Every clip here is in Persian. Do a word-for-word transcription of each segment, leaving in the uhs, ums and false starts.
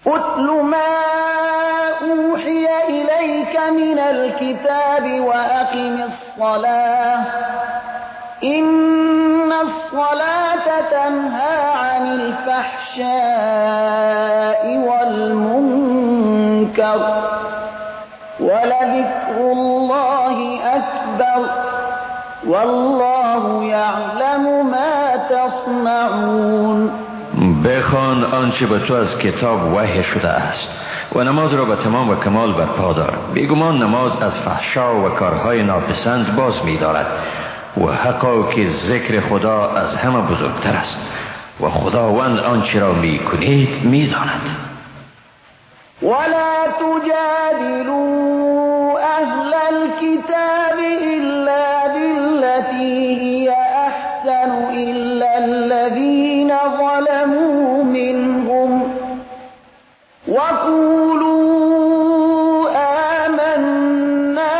اتل ما اوحی الیک من الكتاب واقم الصلاة ان الصلاة تنهى عن الفحشاء والمنكر ولذكر الله اکبر والله یعلم ما تصنعون. بخوان آنچه به تو از کتاب وحی شده است و نماز را به تمام و کمال برپا دار. بیگمان نماز از فحشا و کارهای ناپسند باز می دارد و حقا که ذکر خدا از همه بزرگتر است و خداوند آنچه را می کنید می داند. ولا تجادلوا اهل الكتاب الا بالتي هي احسن الا الذين ظلموا منهم وقولوا آمنا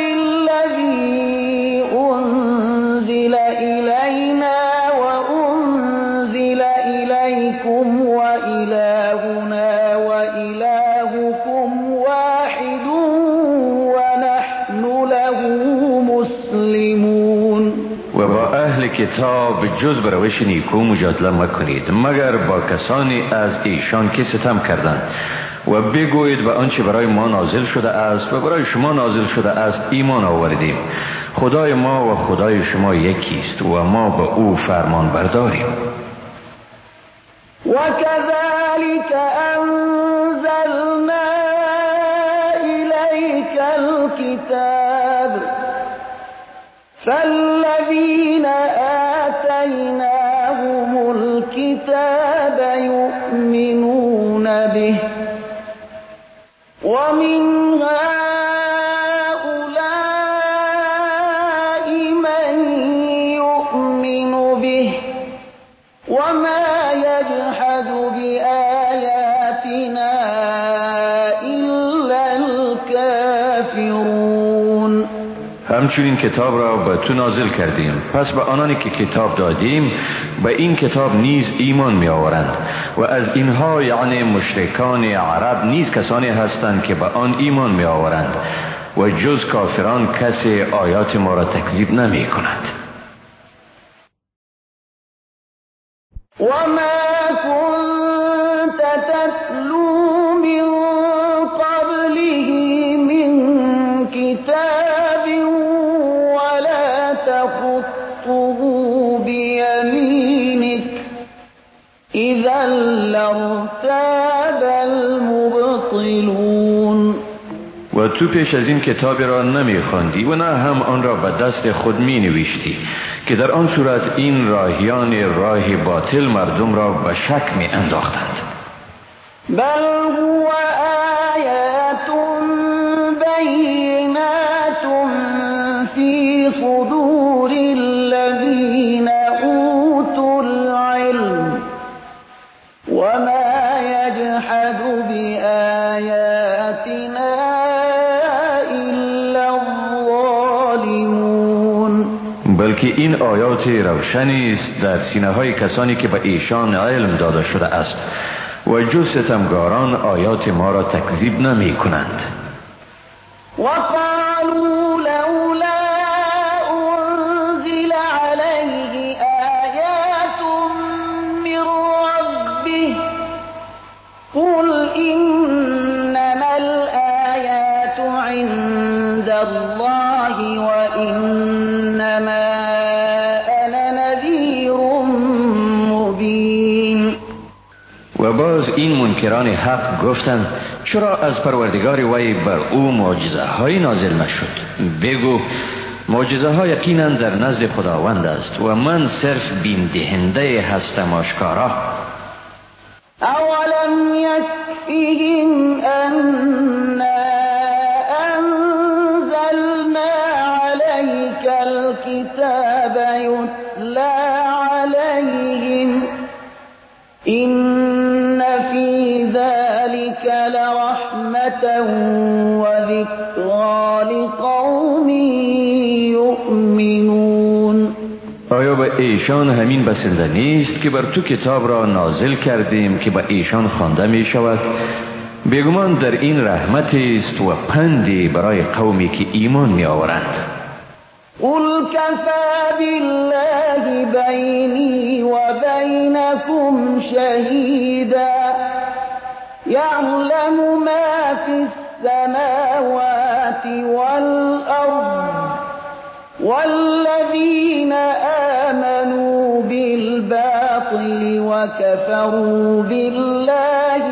بالذي أنزل إلينا وأنزل إليكم وإلهنا وإلهكم واحد ونحن له مسلمون. و با اهل کتاب جز به روش نیکو مجادله مکنید مگر با کسانی از ایشان که ستم کردند و بگویید به آنچه برای ما نازل شده است و برای شما نازل شده است ایمان آوردیم. خدای ما و خدای شما یکی است و ما به او فرمان برداریم. وكذلك أنزلنا إليك الكتاب فالذين آتيناهم الكتاب يؤمنون به ومن هؤلاء من يؤمن به وما يجحد بآياتنا إلا الكافرون. همچنین کتاب را به تو نازل کردیم پس به آنانی که کتاب دادیم به این کتاب نیز ایمان می آورند و از اینها یعنی مشرکان عرب نیز کسانی هستند که به آن ایمان می آورند و جز کافران کسی آیات ما را تکذیب نمی کند. وما كنت تتلو من قبله من كتاب ولا تخطه بيمينك إذا لارتاب المبطلون. و تو پیش از این کتابی را نمی خواندی و نه هم آن را به دست خود می نوشتی که در آن صورت این راهیان راه باطل مردم را به شک می انداختند. بل هو آیات بینات فی صدور الذین اوتوا العلم وما یجحد بآیاتنا الا الظالمون. بلکه این آیات روشنی است در سینه های کسانی که به ایشان علم داده شده است و جز ستمگاران آیات ما را تکذیب نمی کنند. وقالوا لولا أنزل عليه آيات من ربه قل إنما الآيات عند الله وإنما أنا نذير مبين. و باز این منکران حق گفتند چرا از پروردگار وی بر او معجزه های نازل نشد؟ بگو معجزه ها یقینا در نزد خداوند است و من صرف بین دهنده هستم آشکارا. اولم یکفیهم انا انزلنا علیک الكتاب یتلا علیهم إن في ذلك لرحمة وذكرى لقوم يؤمنون. آیا به آیا ایشان همین بسنده نیست که بر تو کتاب را نازل کردیم که به ایشان خوانده می شود؟ بیگمان در این رحمت است و پندی برای قومی که ایمان می آورند. قل كفى بالله بيني وبينكم شهيدا يعلم ما في السماوات والأرض والذين آمنوا بالباطل وكفروا بالله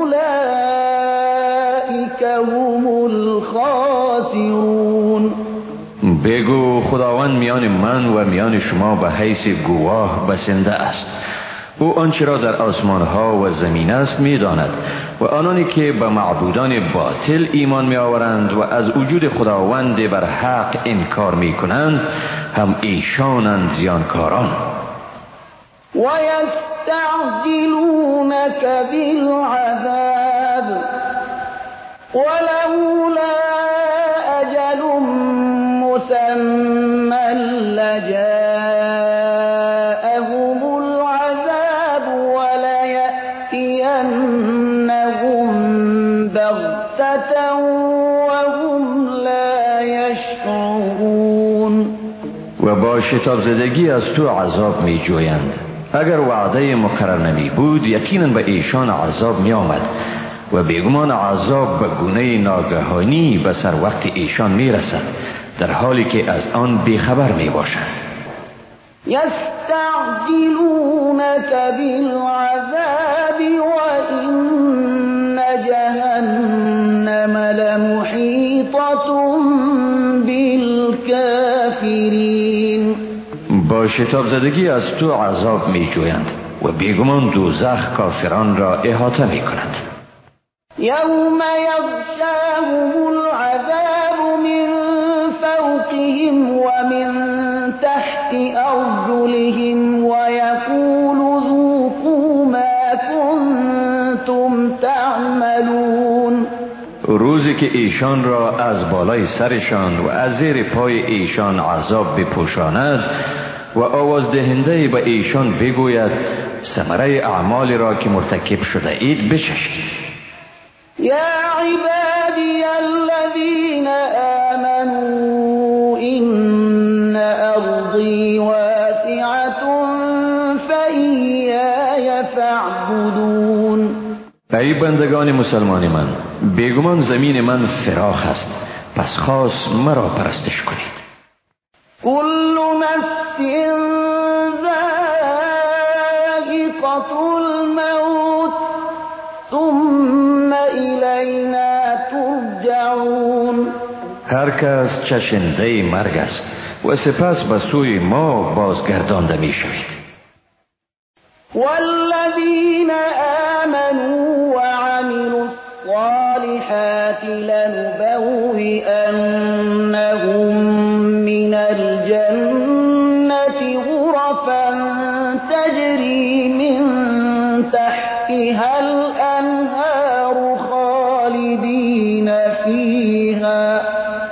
أولئك هم الخاسرون. بگو خداوند میان من و میان شما به حیث گواه بسنده است. او آنچه را در آسمان ها و زمین است میداند و آنانی که به معبودان باطل ایمان می آورند و از وجود خداوند بر حق انکار می کنند هم ایشانند زیانکاران. و یستعجلونک بالعذاب ولولا اجل مسمى لجاءهم العذاب وليأتينهم بغتة وهم لا يشعرون. و با شتاب زدگی از تو عذاب می جویند. اگر وعده مقرر نمی بود یقینا به ایشان عذاب می آمد و بیگمان عذاب به گونه ناگهانی به سر وقت ایشان می رسد در حالی که از آن بیخبر می باشند. یستعجلونک بالعذاب و این جهنم لمحیطة بالکافرین. با شتاب زدگی از تو عذاب می جویند و بیگمان دوزخ کافران را احاطه می کند. یوم یغشاهم العذاب من فوقهم ومن تحت أرجلهم ويقول ذوقوا ما كنتم تعملون. روزی که ایشان را از بالای سرشان و از زیر پای ایشان عذاب بپوشاند و آواز دهنده به ایشان بگوید ثمره اعمال را که مرتکب شده اید بچشید. یا عبادی الذین آمنوا إن أرضي واسعة فإياي فاعبدون. ای بندگان مسلمان من، بیگمان زمین من فراخ است، پس خاص مرا پرستش کنید. كل نفس ذائقة الموت ثم إلينا ترجعون. هر کس چشنده مرگ است و سپس به سوی ما بازگردانده می شوید. والذین آمنوا وعملوا الصالحات لنبوئنهم من الجنة غرفا تجري من تحتها الأنهار خالدين فيها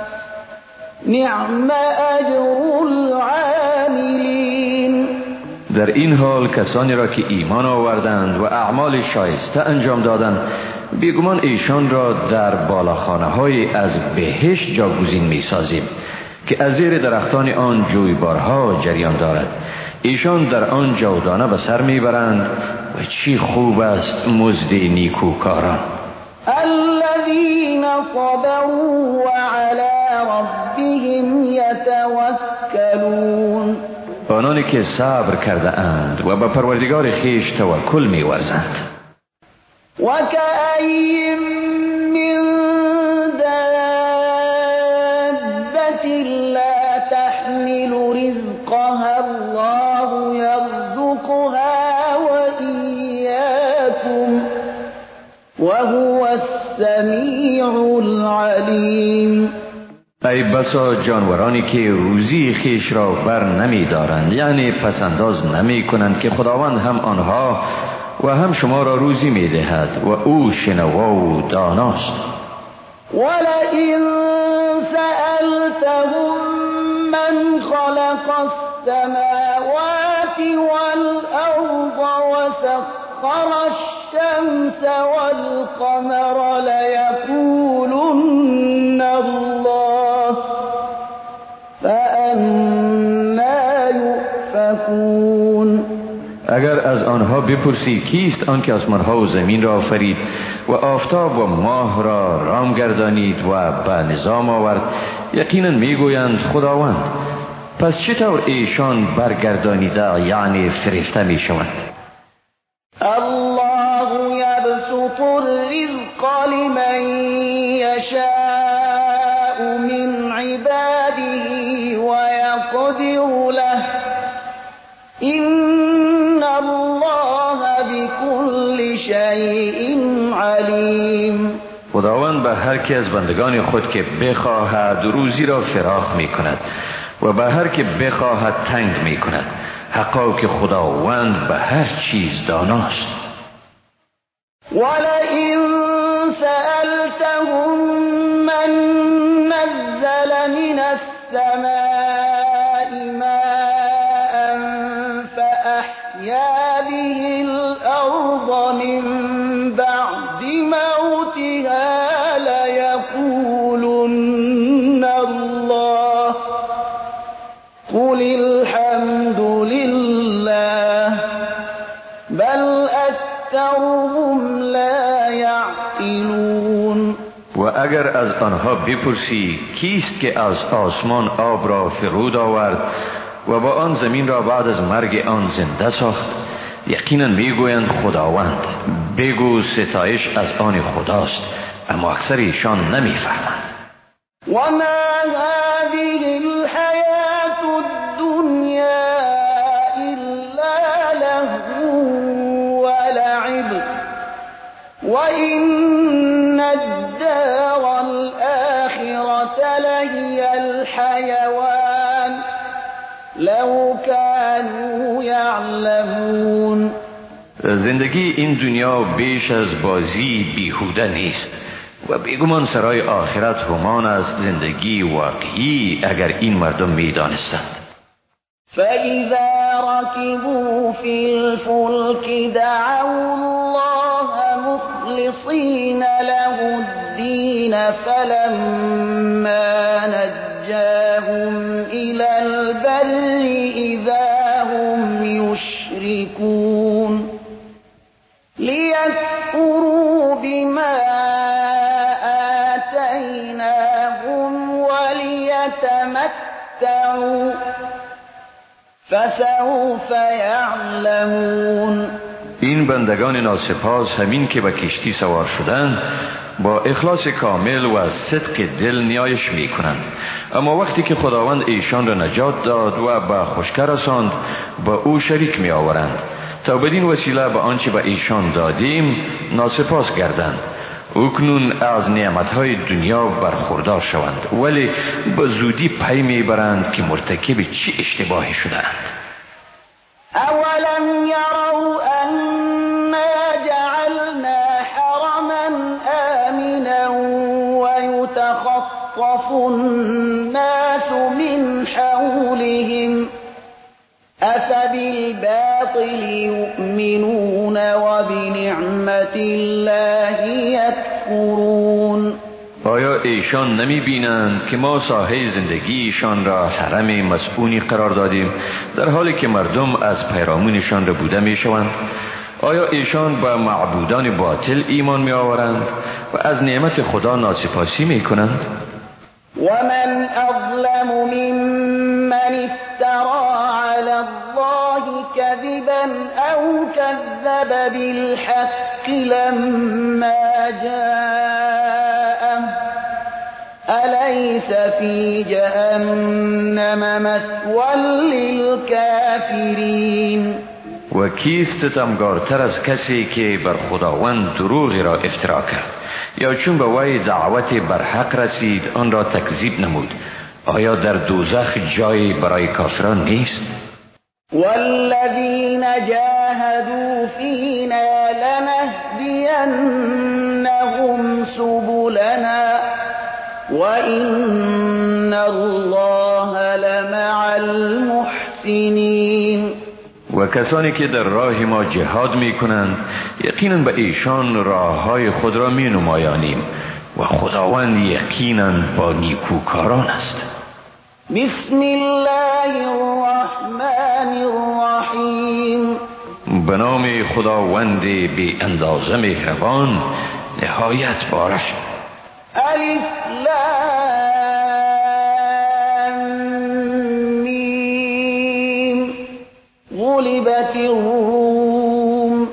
نعم أجر العاملين. در این حال کسانی را که ایمان آوردند و اعمال شایسته انجام دادند بیگمان ایشان را در بالاخانه های از بهشت جاگزین می سازیم که از زیر درختان آن جویبارها جریان دارد. ایشان در آن جاودانه به سر می برند و چی خوب است مزد نیکوکاران. الذين صبروا وعلى ربهم يتوكلون. آنانی که صبر کرده اند و به پروردگار خیش توکل می ورزند. وكأين من دابة لا تحمل رزقها الله يرزقها وإياكم وهو السميع العليم. ای بسا جانورانی که روزی خیش را بر نمی دارند، یعنی پسنداز نمی کنند که خداوند هم آنها و هم شما را روزی می دهد و او شنوا و داناست. ولئن سألتهم من خلق السماوات وسخر الشمس والقمر ليقولن الله فأنا يؤفكون. اگر از آنها بپرسی کیست آنکه آسمانها و زمین را آفرید و آفتاب و ماه را رام گردانید و به نظام آورد، یقینا میگویند خداوند. پس چطور ایشان برگردانیده یعنی فریفته می شوند؟ الله یبسط الرزق لمن یشاء من عباده و یقدر له این الله بكل شیء علیم. خداوند به هر که از بندگان خود که بخواهد روزی را فراخ می کند و به هر که بخواهد تنگ می کند. حقا که خداوند به هر چیز داناست. ولئن سألتهم من نزل من السماء ماء فأحيا به الأرض من بعد موتها ليقولن الله قل الحمد لله بل أكثرهم لا يعقلون. و اگر از آنها بپرسی کیست که از آسمان آب را فرود آورد و با آن زمین را بعد از مرگ آن زنده ساخت، یقینا میگویند خداوند. بگو ستایش از آن خداست، اما اکثر ایشان نمیفهمند. و ما هذه الحیات الدنیا الا لهو و لعب و این الدار الآخرة لهی الحیوان لو كانوا یعلمون. زندگی این دنیا بیش از بازی بیهوده نیست و بیگمان سرای آخرت همان از زندگی واقعی اگر این مردم میدانستند. فَإِذَا رَكِبُوا فِي الْفُلْكِ دَعَوُا اللَّهَ مُخْلِصِينَ لَهُ الدِّينَ فَلَمَّا نَجَّاهُمْ إِلَى الْبَرِّ إِذَا هُمْ يُشْرِكُونَ لِيَكْفُرُوا بِمَا آتَيْنَاهُمْ وَلِيَتَمَتَّعُوا فسوف یعلمون. این بندگان ناسپاس همین که به کشتی سوار شدند با اخلاص کامل و صدق دل نیایش می کنند، اما وقتی که خداوند ایشان را نجات داد و به خشکی رساند با او شریک می آورند تا بدین وسیله به آنچه به ایشان دادیم ناسپاس گردند. اکنون از نعمتهای دنیا برخوردار شوند ولی به زودی پی میبرند که مرتکب چه اشتباهی شدند. اولم یروا انا جعلنا حرما آمنا ويتخطف الناس من حولهم أفبالباطل يؤمنون وبنعمة الله يكفرون. آیا ایشان نمی بینند که ما ساحه زندگیشان را حرم مسئونی قرار دادیم در حالی که مردم از پیرامونشان را بوده می شوند؟ آیا ایشان به معبودان باطل ایمان می آورند و از نعمت خدا ناسپاسی می کنند؟ ومن أظلم ممن افترى على الله كذبا أو كذب بالحق لما جاءه أليس في جهنم مثوى للكافرين. و کیست ستمگارتر از کسی که بر خداوند دروغی را افترا کرد یا چون به وی دعوت بر حق رسید آن را تکذیب نمود؟ آیا در دوزخ جایی برای کافران نیست؟ والذین جاهدوا فینا لنهدینهم سبلنا وإن الله لمع المحسنین. و کسانی که در راه ما جهاد می کنند یقینا به ایشان راه های خود را می نمایانیم و خداوند یقینا با نیکوکاران است. بسم الله الرحمن الرحیم. به نام خداوند بی اندازه مهربان نهایت بارش. الف لام میم. غلبت الروم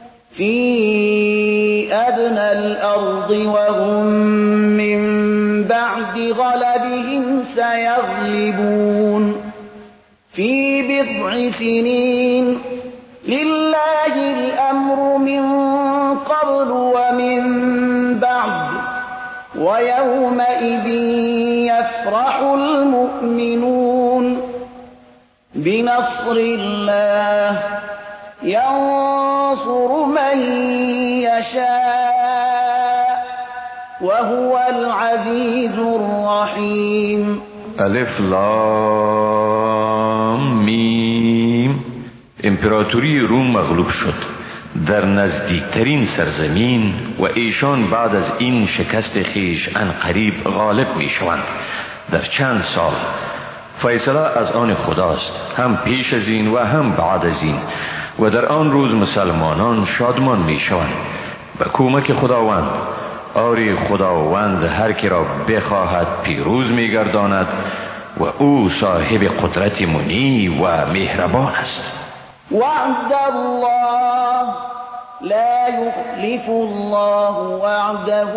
فی ادنى الارض وهم من بعد غلبهم سيغلبون في بضع سنين لله الأمر من قبل ومن بعد ويومئذ يفرح المؤمنون بنصر الله ينصر من يشاء وهو العزيز الرحيم. الف لام میم. امپراتوری روم مغلوب شد در نزدیکترین سرزمین و ایشان بعد از این شکست خیش ان قریب غالب می شوند. در چند سال فیصله از آن خداست، هم پیش از این و هم بعد از این، و در آن روز مسلمانان شادمان می شوند به کمک خداوند. آری خداوند هر کی را بخواهد پیروز می گرداند و او صاحب قدرت منی و مهربان است. وعد الله لا يخلف الله وعده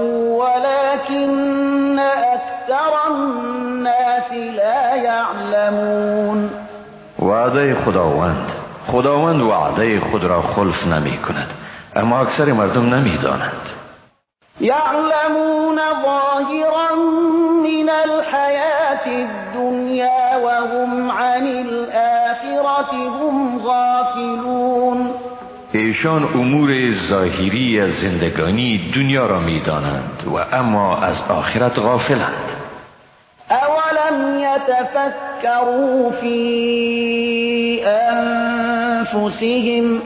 ولكن أكثر الناس لا يعلمون. وعده خداوند خداوند وعده خود را خلف نمی کند، اما اکثر مردم نمی دانند. يعلمون ظاهرا من الحياة الدنيا وهم عن الآخرة هم غافلون. ایشان امور ظاهری از زندگانی دنیا را می دانند و اما از آخرت غافلند. اولم يتفكروا في أنفسهم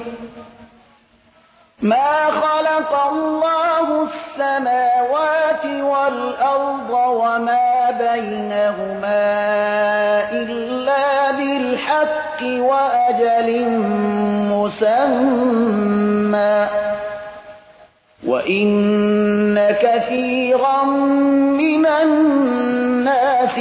ما خلق الله السماوات والأرض وما بينهما إلا بالحق وأجل مسمى وإن كثيرا من الناس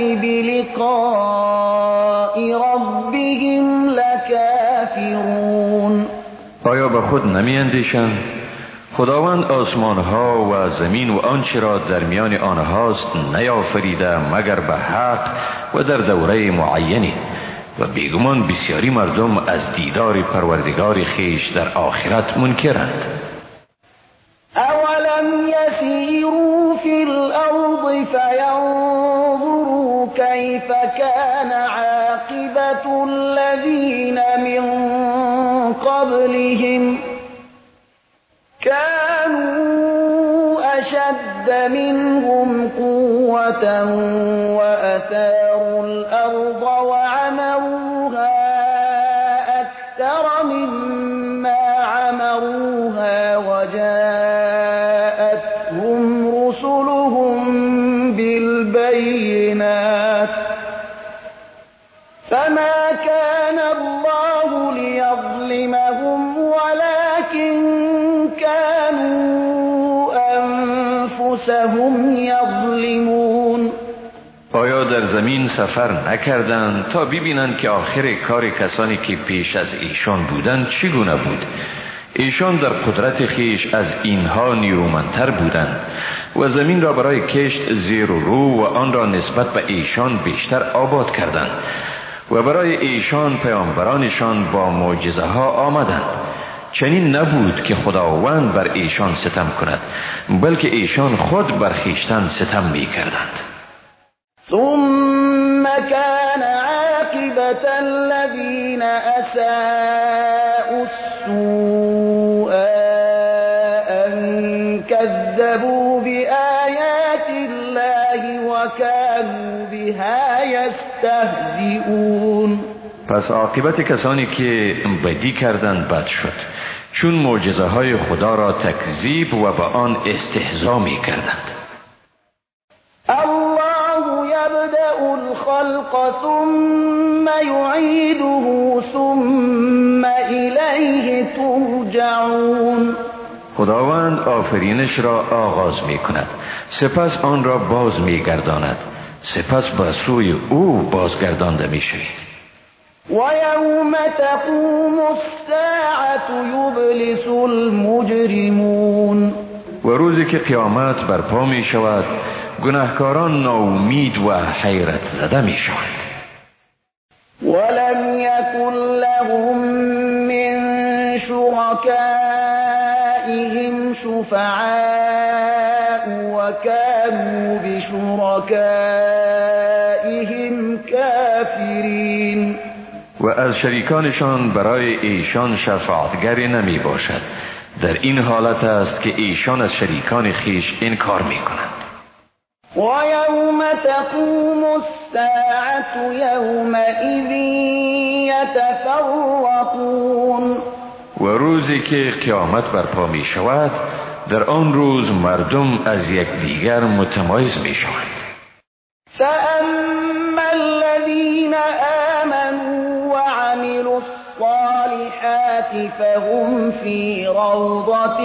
بلقاء ربهم لكافرون. آیا به خود نمی اندیشند خداوند آسمان ها و زمین و آنچه را در میان آنهاست نیافریده مگر به حق و در دوره معینی، و بیگمان بسیاری مردم از دیدار پروردگار خیش در آخرت منکرند. اولم یسیروا فی الارض فینظروا کیف کان عاقبت الذین من قبلهم كانوا أشد منهم قوة وأثاروا الأرض وعمروها أكثر مما عمروها وجاءتهم رسلهم بالبينات فما كان الله ليظلمهم ولكن كانوا أنفسهم يظلمون. آیا در زمین سفر نکردند تا ببینند که آخر کار کسانی که پیش از ایشان بودند چگونه بود؟ ایشان در قدرت خیش از اینها نیرومندتر بودند و زمین را برای کشت زیر و رو و آن را نسبت به ایشان بیشتر آباد کردند و برای ایشان پیامبرانشان با معجزه ها آمدند. چنین نبود که خداوند بر ایشان ستم کند، بلکه ایشان خود بر خویشتن ستم می کردند. ثم كان عاقبة الذين أساءوا السوء أن كذبوا بآيات الله وكانوا بها يستهزئون. پس عاقبت کسانی که بدی کردند بد شد، چون معجزه های خدا را تکذیب و با آن استهزا می کردند. الله یبدأ الخلق ثم یعیده ثم الیه ترجعون. خداوند آفرینش را آغاز می کند، سپس آن را باز می گرداند، سپس به سوی او بازگردانده می شوید. وَيَوْمَ تَقُومُ السَّاعَةُ يُبْلِسُ الْمُجْرِمُونَ. و روزی که قیامت برپا می شود، گناهکاران ناامید و حیرت زده می شوند. وَلَمْ يَكُنْ لَهُم مِّن شُرَكَائِهِمْ شُفَعَاءُ وَكَانُوا بِشُرَكَائِهِمْ كَافِرِينَ. و از شریکانشان برای ایشان شفاعتگری نمی باشد. در این حالت است که ایشان از شریکان خیش انکار می کنند. و یوم تقوم الساعة یومئذ یتفرقون. و روزی که قیامت برپا می شود، در آن روز مردم از یکدیگر متمایز می شوند. فأما الذين آمنوا وعملوا الصالحات فهم في روضة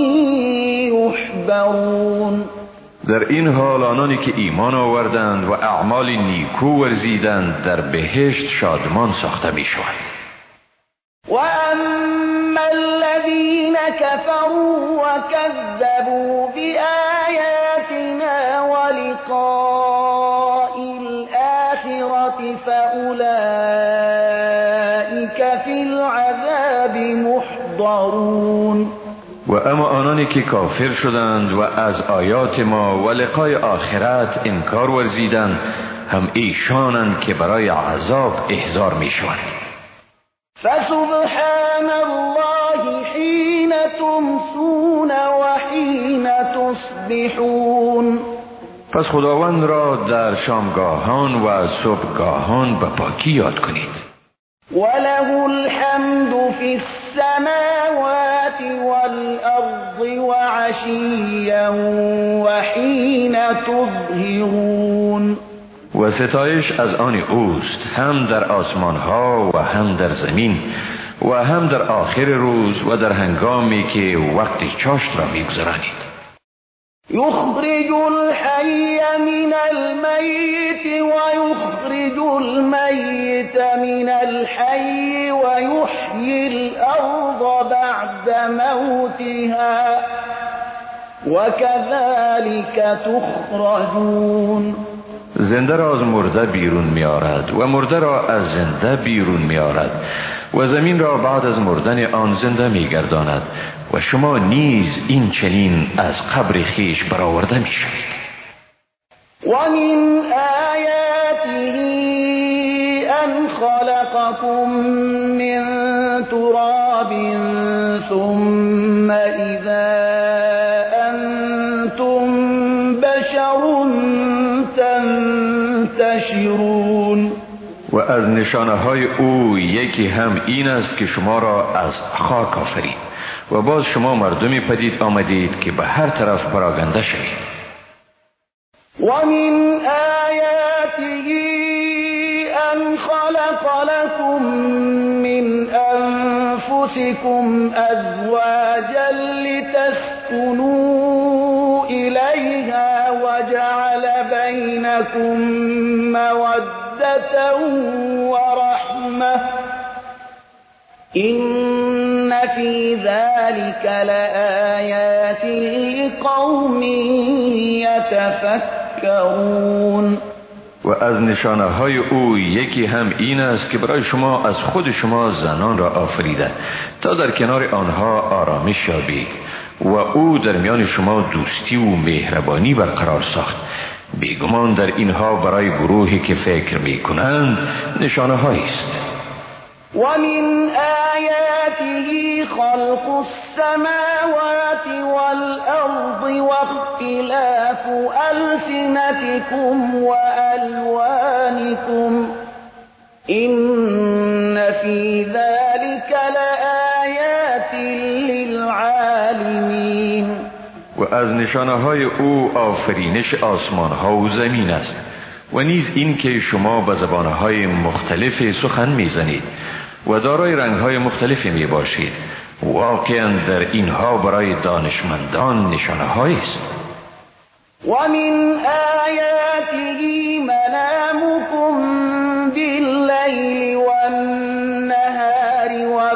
يحبرون. در این حال آنانی که ایمان آوردند و اعمال نیکو ورزیدند در بهشت شادمان ساخته می شوند. و اما الذين كفروا وكذبوا بآياتنا ولقاء الآخرة فأولئك في العذاب محضرون. و اما آنانی که کافر شدند و از آیات ما و لقای آخرت انکار ورزیدند، هم ایشانند که برای عذاب احضار می شوند. فسبحان الله حين تمسون وحين تصبحون. پس خداوند را در شامگاهان و صبحگاهان به پاکی یاد کنید. وله الحمد في السماوات والأرض وعشيا وحين تظهرون. و ستایش از آن اوست، هم در آسمان ها و هم در زمین و هم در آخر روز و در هنگامی که وقت چاشت را می‌گذرانید. یخرج الحی من المیت و یخرج المیت من الحی و یحیی الارض بعد موتها و کذلک تخرجون. زنده را از مرده بیرون می آرد و مرده را از زنده بیرون می آرد و زمین را بعد از مردن آن زنده می گرداند و شما نیز این چنین از قبر خیش برآورده می شوید. و من آیاته ان خلقکم من تراب ثم اذا انتم بشر تنتشرون. و از نشانه های او یکی هم این است که شما را از خاک آفرید و باز شما مردمی پدید آمدید که به هر طرف پراگنده شوید. و من آیاته ان خلق لكم من انفسكم ازواجا لتسكنوا الیها وجعل بینکم مودة ورحمة إن في ذلك لآيات لقوم يتفكرون. و از نشانه های او یکی هم این است که برای شما از خود شما زنان را آفریده تا در کنار آنها آرامش یابید و او در میان شما دوستی و مهربانی برقرار ساخت. بیگمان در اینها برای گروهی که فکر می کنند نشانه هایی است. و من آیاته خلق السماوات والأرض واختلاف ألسنتكم وألوانكم إن في ذلك لآیات للعالمین. و از نشانه های او آفرینش آسمان ها و زمین است و نیز این که شما به زبانه های مختلف سخن میزنید و دارای رنگ های مختلفی می باشید. واقعا در اینها برای دانشمندان نشانه هایی است. و من آیاته منامکم باللیل والنهار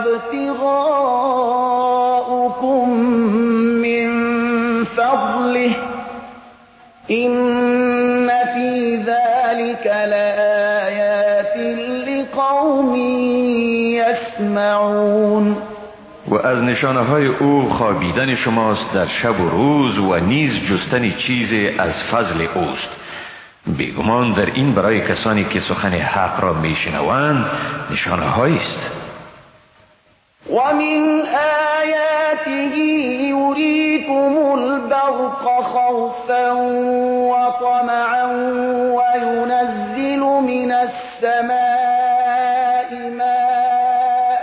وابتغاؤکم من فضله إن في ذلك لآیات لقوم یسمعون. و از نشانه های او خوابیدن شماست در شب و روز و نیز جستن چیزی از فضل اوست. بیگمان در این برای کسانی که سخن حق را میشنوند نشانه هایی است. و من آیاته یریکم البرق خوفا و طمعا و ینزل من السماء ماء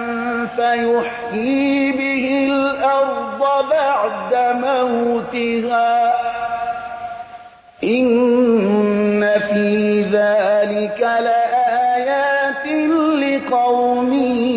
فیحیی به الارض بعد موتها إن في ذلك لآیات لقوم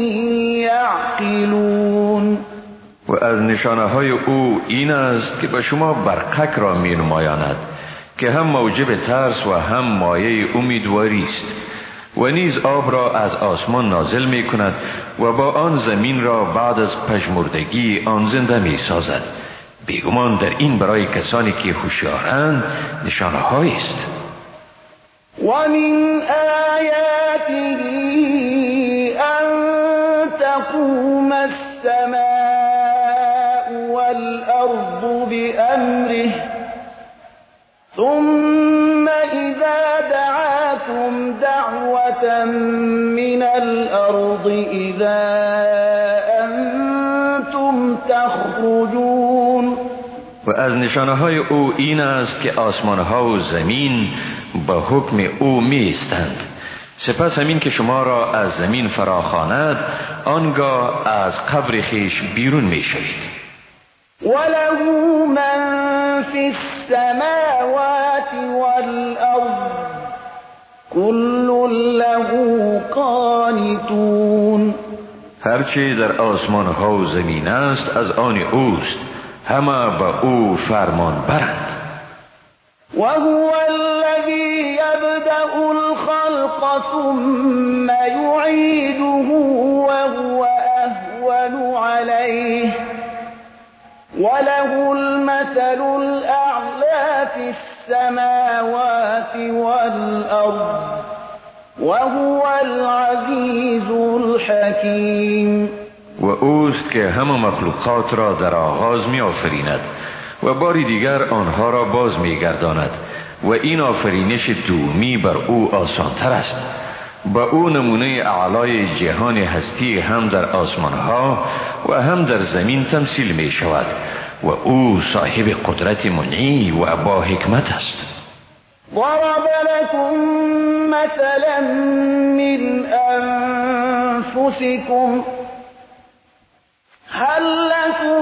یعقلون. و از نشانه های او این است که به شما برقک را می نمایاند که هم موجب ترس و هم مایه امیدواری است و نیز آب را از آسمان نازل می کند و با آن زمین را بعد از پژمردگی آن زنده می سازد. بیگمان در این برای کسانی که هوشیارند نشانه هایی است. و من آیاته ان تقوم السماء والارض بأمره ثم اذا دعاكم دعوة من الارض اذا انتم تخرجون. و از نشانه های او این است که آسمان ها و زمین به حکم او می ایستند. سپس همین که شما را از زمین فراخواند آنگاه از قبر خیش بیرون می شوید. وله من فی السماوات والارض کل له قانتون. هرچه در آسمان ها و زمین است از آن اوست، همه به او فرمان برند. و هو الذی یبدأ الخلق ثم یعیده و هو اهون علیه وله المثل الاعلی فی السماوات والارض و هو العزیز الحکیم. و اوست که همه مخلوقات را در آغاز می آفریند و باری دیگر آنها را باز می گرداند و این آفرینش دومی بر او آسان تر است. با او نمونه اعلای جهان هستی هم در آسمان ها و هم در زمین تمثیل می شود و او صاحب قدرت منعی و با حکمت است. ضرب لكم مثلا من انفسكم هل لكم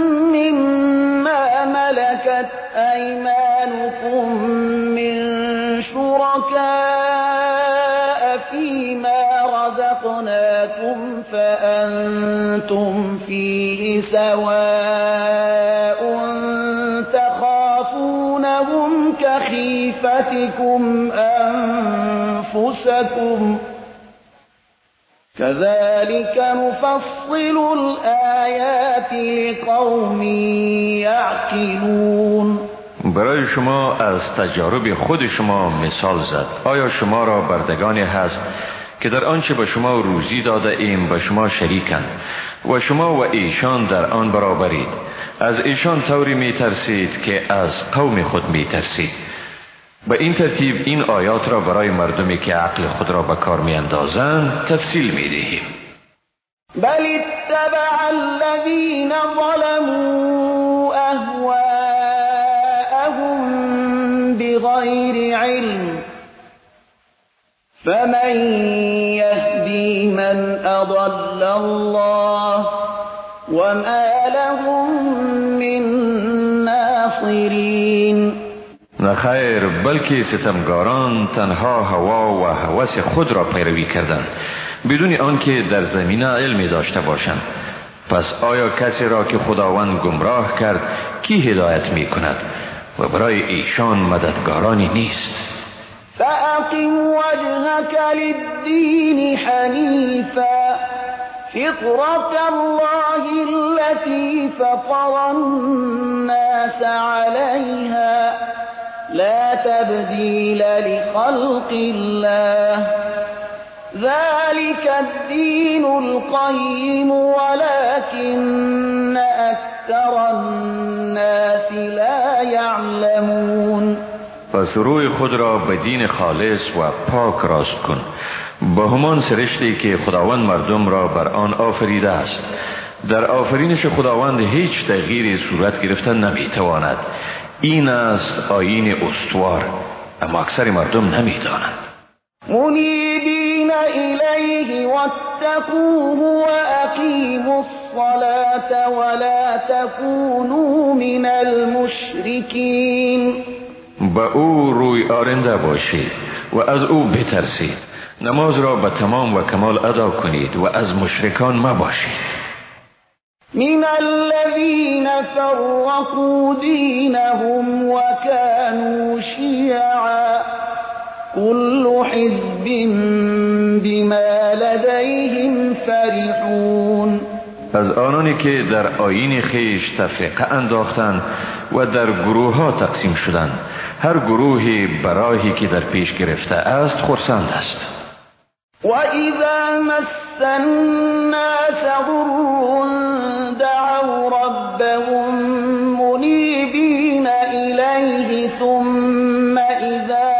مما ملكت أيمانكم من شركاء فيما رزقناكم فأنتم فيه سواء تخافونهم كخيفتكم أنفسكم كذلك نفصل الآیات لقوم یعقلون. برای شما از تجارب خود شما مثال زد. آیا شما را بردگانی هست که در آنچه به شما روزی داده ایم به شما شریکند و شما و ایشان در آن برابرید؟ از ایشان طوری می ترسید که از قوم خود می ترسید. به این ترتیب این آیات را برای مردمی که عقل خود را به کار می اندازند تفصیل می دهیم. بل اتبع الذین ظلموا اهواءهم بغیر علم فمن ضل الله وما لهم من ناصرین. نه خیر، بلکه ستمگاران تنها هوا و هوس خود را پیروی کردند بدون آنکه در زمینه علمی داشته باشند. پس آیا کسی را که خداوند گمراه کرد کی هدایت می کند و برای ایشان مددگارانی نیست؟ فأقم وجهك للدين حنيفا فطرة الله التي فطر الناس عليها لا تبديل لخلق الله ذلك الدين القيم ولكن أكثر الناس لا يعلمون. پس روی خود را به دین خالص و پاک راست کن با همان سرشتی که خداوند مردم را بر آن آفریده است. در آفرینش خداوند هیچ تغییری صورت گرفتن نمیتواند. این است آیین استوار، اما اکثر مردم نمیدانند. منیبین الیه واتقوه واقیموا الصلاة ولا تکونوا من المشرکین. به او روی آرنده باشید و از او بترسید. نماز را به تمام و کمال ادا کنید و از مشرکان مباشید. من الذين فرقوا دينهم وكانوا شيعا كل حزب بما لديهم فرحون. از آنانی که در آیین خیش تفرقه انداختند و در گروه ها تقسیم شدند، هر گروهی براهی که در پیش گرفته است خرسند است. و اذا مس الناس ضر دعوا ربهم منیبین الیه ثم اذا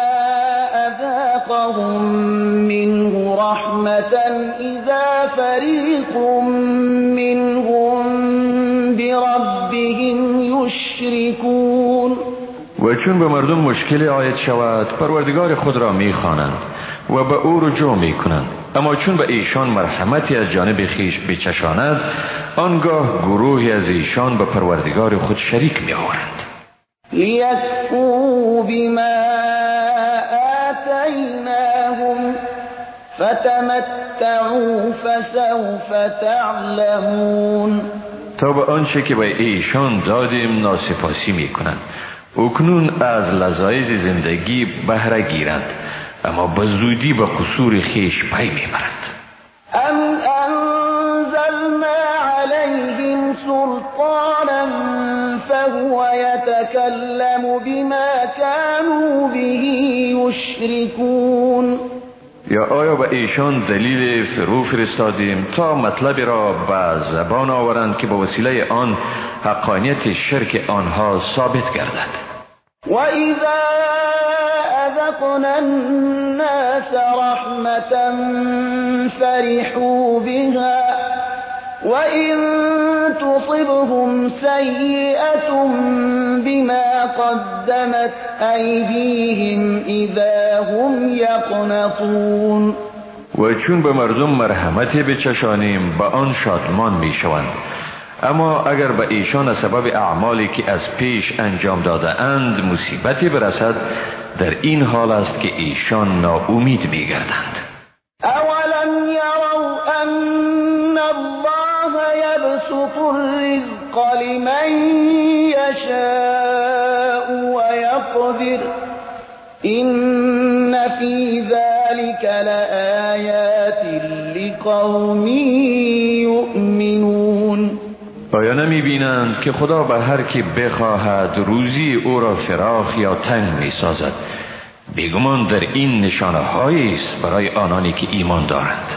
اذاقهم منه رحمة اذا فریق منهم بربهم یشرکون. و چون به مردم مشکل عاید شود پروردگار خود را می خوانند و به او رجوع می کنند، اما چون به ایشان مرحمتی از جانب خیش بچشاند آنگاه گروهی از ایشان به پروردگار خود شریک می آورند. لیکفروا بما آتیناهم فتمتعوا فسوف تعلمون. تا به آنچه که به ایشان دادیم ناسپاسی می کنند. اکنون از لذایز زندگی بهره گیرند، اما به زودی به قصور خیش پی میبرند. ام انزلنا علیهم سلطانا فهو یتکلم بما كانوا به یشرکون. یا آیا به ایشان دلیل فرو فرستادیم تا مطلب را به زبان آورند که به وسیله آن حقانیت شرک آنها ثابت گردد؟ و اذا اذقنا الناس رحمة فرحوا بها وإن تصبهم سيئة بما قدمت أيديهم إذا هم يقنطون. و چون به مردم مرحمتی بچشانیم به آن شادمان می شوند، اما اگر به ایشان از سبب اعمالی که از پیش انجام داده اند مصیبتی برسد در این حال است که ایشان ناامید می گردند. اولم یروا ان الله یبسط الرزق لمن یشاء و یقدر این فی ذلك لآیات لقوم یؤمنون. آیا نمی بینند که خدا به هر کی بخواهد روزی او را فراخ یا تنگ می سازد؟ بیگمان در این نشانه هایی است برای آنانی که ایمان دارند.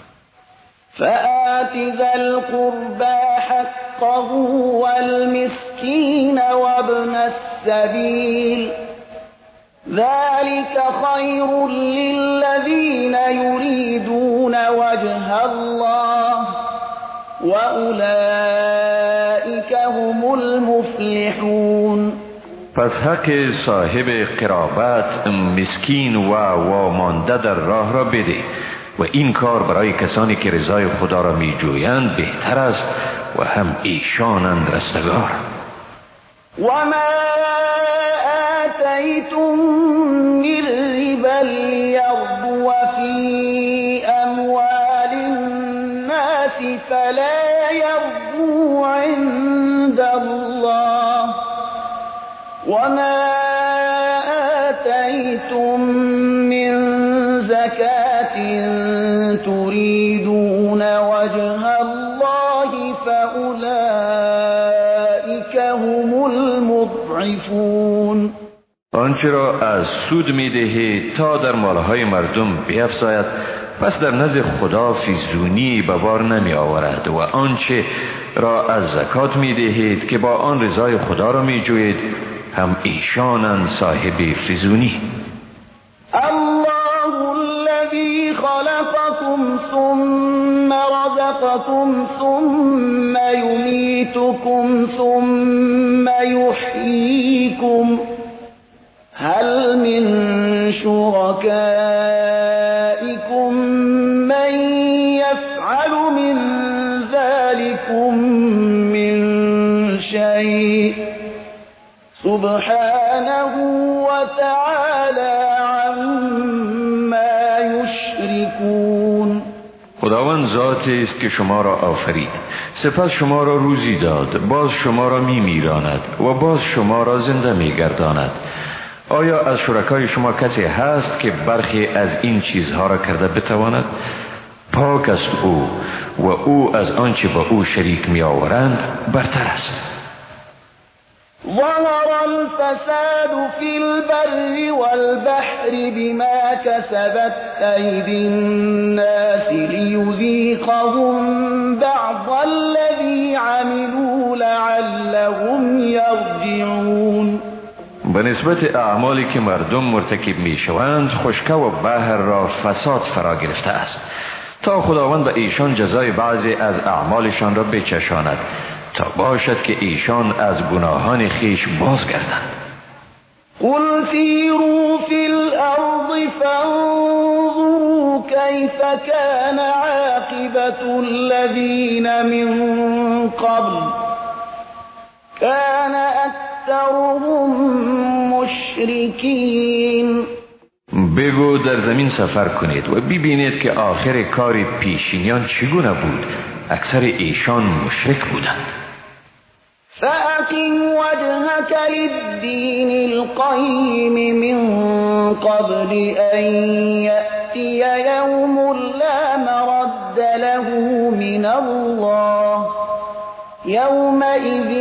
فآت ذا القربى حقه والمسكين وابن السبيل ذلك خير للذين يريدون وجه الله وأولئك هم المفلحون. پس حق صاحب قرابت، مسکین و وامانده در راه را بده. و این کار برای کسانی که رضای خدا را می جویند بهتر است و هم ایشانند رستگار. وما آتيتم من ربا ليربو في أموال الناس فلا يربو عند الله وما آتيتم من زكاة تريدون وجه الله فأولئك هم المضعفون. آنچه را از سود می دهید تا در مالهای مردم بیفزاید پس در نزد خدا فیزونی به بار نمی آورد و آنچه را از زکات می دهید که با آن رضای خدا را می جوید هم ایشانند صاحب فیزونی. الله الذي خلقكم ثم رزقكم ثم يميتكم ثم يحييكم هل من شركائكم من يفعل من ذلكم من شيء سبحانه وتعالى عما يشركون. خداوند ذاتی است که شما را آفرید، سپس شما را روزی داد، باز شما را می میراند و باز شما را زنده می گرداند. آیا از شرکای شما کسی هست که برخی از این چیزها را کرده بتواند؟ پاک است او و او از آنچه با او شریک می آورند برتر است. ظهر الفساد في البر والبحر بما كسبت أيدي الناس ليذيقهم بعض الذي عملوا لعلهم يرجعون. به نسبت اعمالی که مردم مرتکب می شوند خشکی و بحر را فساد فرا گرفته است تا خداوند به ایشان جزای بعضی از اعمالشان را بچشاند تا باشد که ایشان از گناهان خیش بازگردند. قل سیروا فی الارض فانظروا کیف کان عاقبة الذین من قبل کان اکثرهم مشرکین. بگو در زمین سفر کنید و ببینید که آخر کار پیشینیان چگونه بود. اکثر ایشان مشرک بودند. فأقم وجهك للدين القيم من قبل أن يأتي يوم لا مرد له من الله يومئذ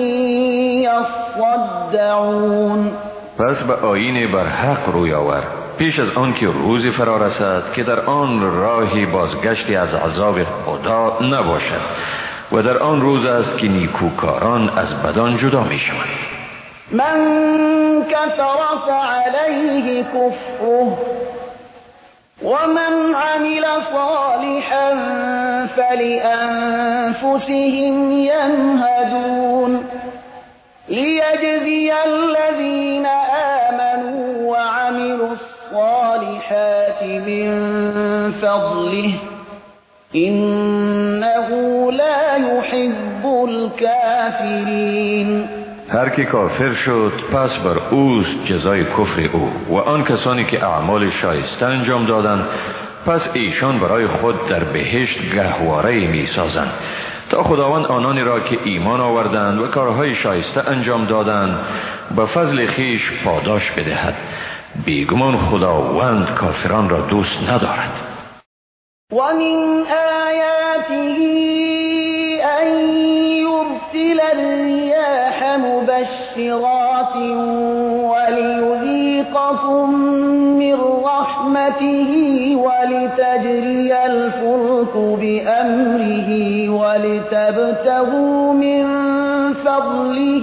يصدعون. پس به آیین برحق روی آور پیش از آن که روزی فرا رسد که در آن راهی بازگشتی از عذاب خدا نباشد و در آن روز است که نیکوکاران از بدان جدا می شوند. من کفر فعلیه کفره ومن عمل صالحا فلأنفسهم يمهدون ليجزي الذين آمنوا وعملوا الصالحات من فضله إنه لا يحب الكافرين. هر که کافر شد پس بر اوست جزای کفر او و آن کسانی که اعمال شایسته انجام دادند پس ایشان برای خود در بهشت گهواره می سازند تا خداوند آنانی را که ایمان آوردند و کارهای شایسته انجام دادند به فضل خیش پاداش بدهد. بیگمان خداوند کافران را دوست ندارد. ومن آیاته أن يرسل الرياح مبشرات وليذيقكم من رحمته ولتجري الفلك بأمره ولتبتغوا من فضله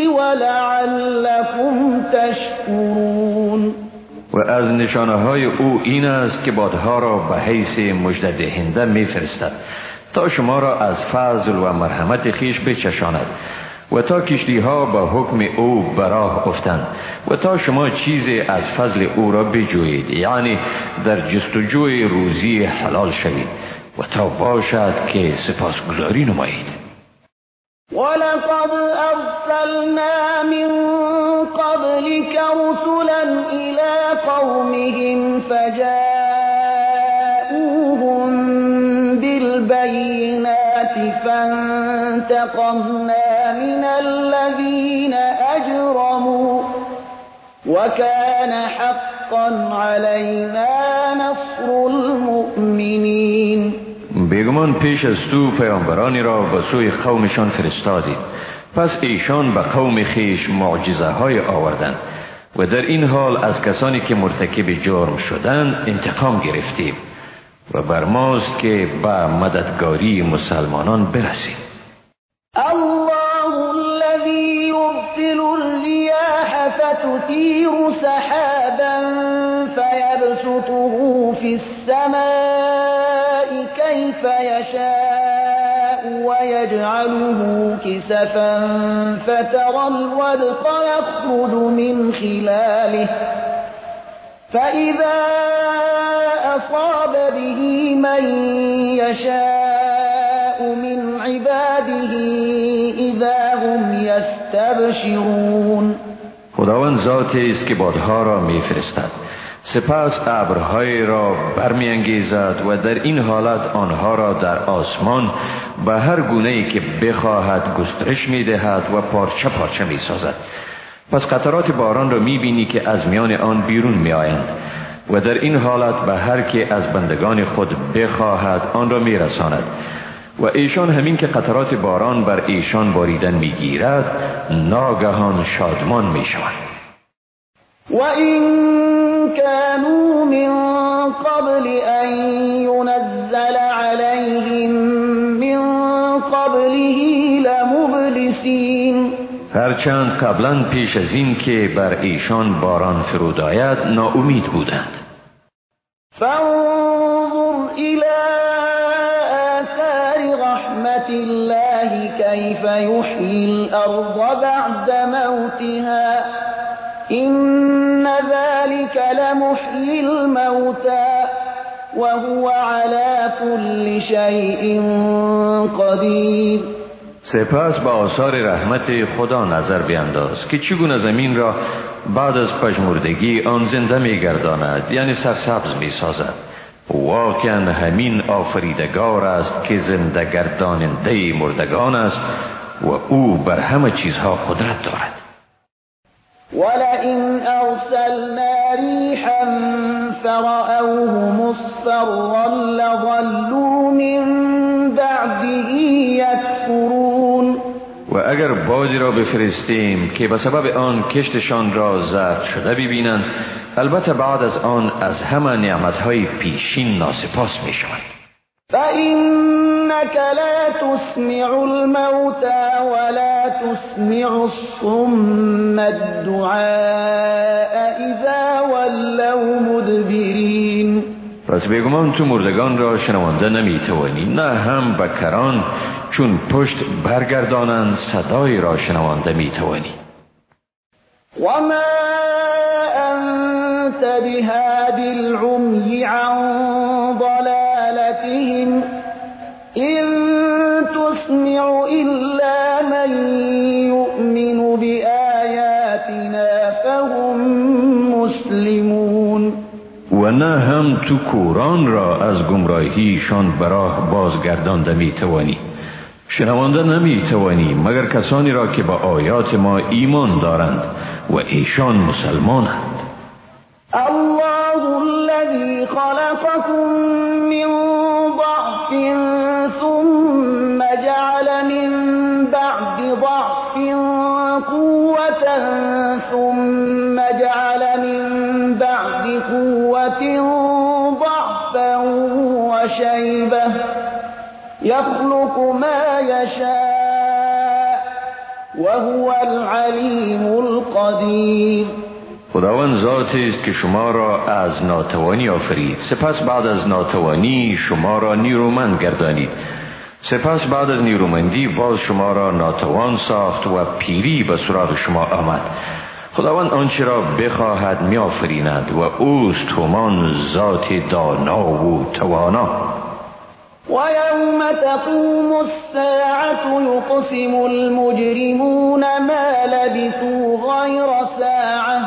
ولعلكم تشكرون. و از نشانه های او این است که بادها را به حیث مژده دهنده می فرستد تا شما را از فضل و مرحمت خیش بچشاند و تا کشتی ها به حکم او براه افتند و تا شما چیزی از فضل او را بجویید، یعنی در جستجوی روزی حلال شوید و تا باشد که سپاسگزاری نمایید. ولقد أرسلنا من قبلك رسلا إلى قومهم فجاءوهم بالبينات فانتقمنا من الذين أجرموا وكان حقا علينا نصر المؤمنين. بیگمان پیش از تو پیامبرانی را به سوی قومشان فرستادید، پس ایشان به قوم خیش معجزه های آوردند و در این حال از کسانی که مرتکب جرم شدند انتقام گرفتیم و بر ماست که به مددگاری مسلمانان برسیم. الله الذي يرسل الرياح فتثير سحابا فيبسطه في السماء كيف يشاء ويجعله كسفا فترى الودق يخرج من خلاله فإذا أصاب به من يشاء من عباده إذا هم يستبشرون. خداوند ذاتی است که بادها را میفرستد، سپس ابرهای را برمیانگیزد و در این حالت آنها را در آسمان به هر گونه‌ای که بخواهد گسترش میدهد و پارچه پارچه میسازد. پس قطرات باران را میبینی که از میان آن بیرون میآیند و در این حالت به هر که از بندگان خود بخواهد آن را میرساند و ایشان همین که قطرات باران بر ایشان باریدن میگیرد ناگهان شادمان میشوند. و این كانوا من قبل أن ينزل عليهم من قبله لمبلسين. هرچند قبلا پیش از این که بر ایشان باران فرود آید ناامید بودند. فانظر إلى آثار رحمة الله كيف يحيي الأرض بعد موتها إن ذلك لمحيي الموتى وهو على كل شيء قدير. سپس به آثار رحمت خدا نظر بینداز که چگونه زمین را بعد از پژمردگی آن زنده می‌گرداند، یعنی سرسبز می‌سازد. واقعا همین آفریدگار است که زنده گرداننده مردگان است و او بر همه چیزها قدرت دارد. ولئن أرسلنا ريحا فرأوه مصفرا لظلوا من بعده يكفرون. و اگر بادی را بفرستیم که به سبب آن کشتشان را زرد شده ببینند، البته بعد از آن از همه نعمتهای پیشین ناسپاس می شوند. فإنك لا تسمع الموتى ولا تسمع الصم الدعاء إذا ولوا مدبرين. پس بیگمان تو مردگان را شنوانده نمی توانی، نه هم بکران چون پشت برگردانند صدای را شنوانده می توانی. وما أنت بهاد العمي عن ضلالتهم إن تسمع إلا من يؤمن بآياتنا فهم مسلمون. و نه هم تو کوران را از گمراهیشان براه بازگردانده می توانی، شنوانده نمی توانی مگر کسانی را که با آیات ما ایمان دارند و ایشان مسلمانند. الله الذي خلقكم من ضعف ثم جعل من بعد ضعف قوة ثم جعل من بعد قوة ضعفا وشيبة يخلق ما يشاء وهو العليم القدير. خداوند ذاتی است که شما را از ناتوانی آفرید، سپس بعد از ناتوانی شما را نیرومند گردانید سپس بعد از نیرومندی باز شما را ناتوان ساخت و پیری به سراغ شما آمد. خداوند آنچه را بخواهد می آفریند و اوست همان ذات دانا و توانا. ويوم تقوم الساعة يقسم المجرمون ما لبثوا غير ساعة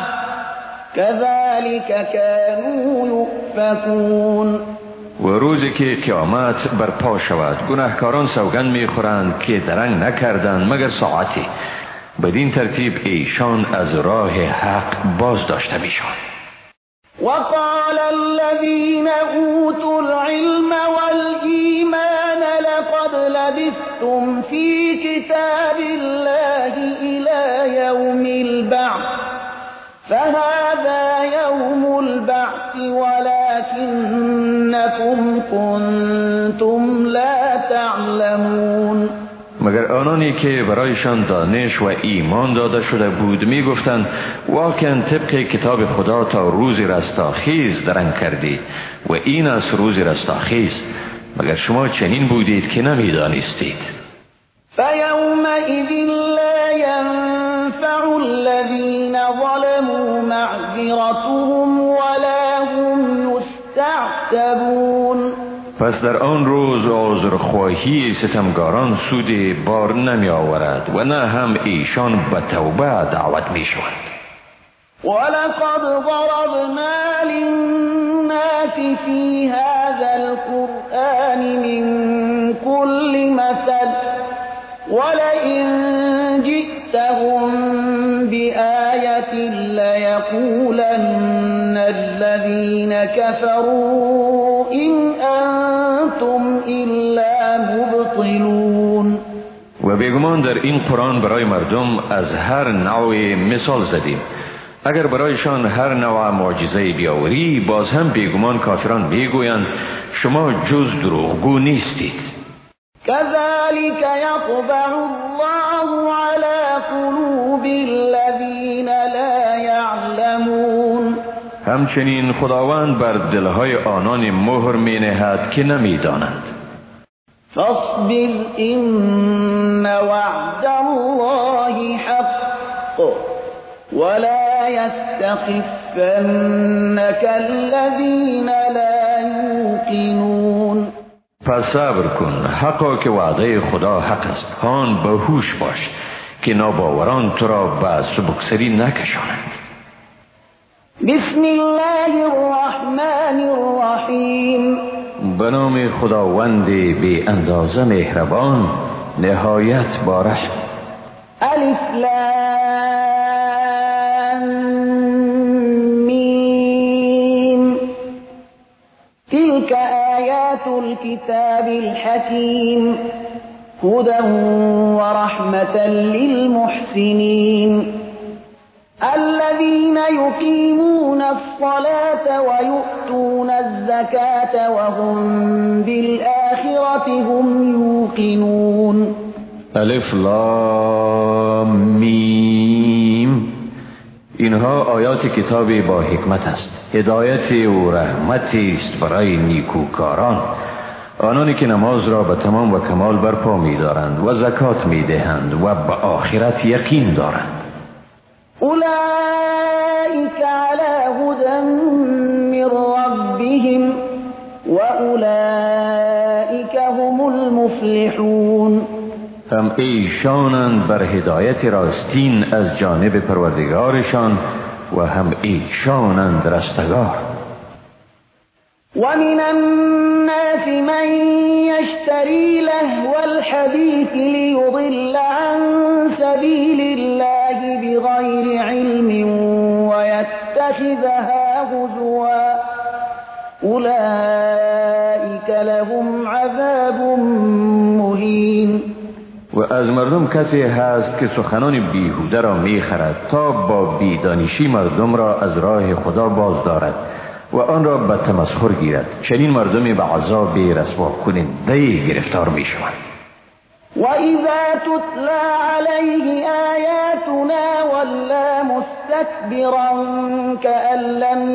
كذلك كانوا يؤفكون. و روزی که قیامت برپا شود گناهکاران سوگند میخورند که درنگ نکردند مگر ساعتی. بدین ترتیب ایشان از راه حق باز داشته میشوند. وقال الذين أوتوا العلم والإيمان لقد لبثتم في كتاب الله إلى يوم البعث فهذا يوم البعث ولكنكم كنتم لا تعلمون. مگر آنانی که برایشان دانش و ایمان داده شده بود می گفتند واقعا طبق کتاب خدا تا روز رستاخیز درنگ کردید و این از روز رستاخیز، مگر شما چنین بودید که نمی دانستید. فَيَوْمَئِذٍ لَا يَنفَعُ الَّذِينَ ظَلَمُوا مَعْذِرَتُهُمْ وَلَا هُمْ يُسْتَعْتَبُونَ. پس در آن روز عذرخواهی ستمگاران سودی بار نمی آورد و نه هم ایشان به توبه دعوت می شوند. وَلَقَدْ ضَرَبْنَا لِلنَّاسِ فِي هَذَا الْقُرْآنِ مِنْ كُلِّ مَثَلٍ وَلَئِنْ جِئْتَهُمْ بِآيَةٍ لَيَقُولَنَّ الَّذِينَ كَفَرُوا إِنْ أَنْتُمْ إِلَّا مُبْطِلُونَ. و بیگمان در این قرآن برای مردم از هر نوع مثال زدیم. اگر برایشان هر نوع معجزه بیاوری باز هم بیگمان کافران میگویند شما جز دروغگو نیستید. كذلك يطبع الله على قلوب الذين لا يعلمون. همچنین خداوند بر دلهای آنان مهر می نهد که نمی دانند. فاصبر إن وعد الله حق ولا يستخفنك الذين لا يوقنون. پس صبر کن، حقا که وعده خدا حق است. هان به هوش باش که ناباوران تو را به سبکسری نکشانند. بسم الله الرحمن الرحیم. به نام خداوند بی اندازه مهربان نهایت با رحم. الف لام میم. تلك آیات الكتاب الحکیم هدى ورحمة للمحسنين الذين يقيمون الصلاة ويؤتون الزكاة وهم بالآخرة هم يوقنون. الف لام میم. اینها آیات کتابی با حکمت است. هدایت و رحمتی است برای نیکوکاران، آنانی که نماز را به تمام و کمال برپا می دارند و زکات می دهند و به آخرت یقین دارند. أولئك على هدى من ربهم وأولئك هم المفلحون. هم ایشانند بر هدایت راستین از جانب پروردگارشان و هم ایشانند رستگار. ومن الناس من يشتري لهو الحديث ليضل عن سبيل الله بغير علم ويتخذها هزوا أولئك لهم عذاب مهين. و از مردم کسی هست که سخنان بیهوده را میخرد تا با بیدانشی مردم را از راه خدا باز دارد و آن را به تمسخر گیرد. چنین مردمی به عذاب رسوا کننده گرفتار می شوند. و اذا تتلى علیه آیاتنا ولا مستكبرا كأن لم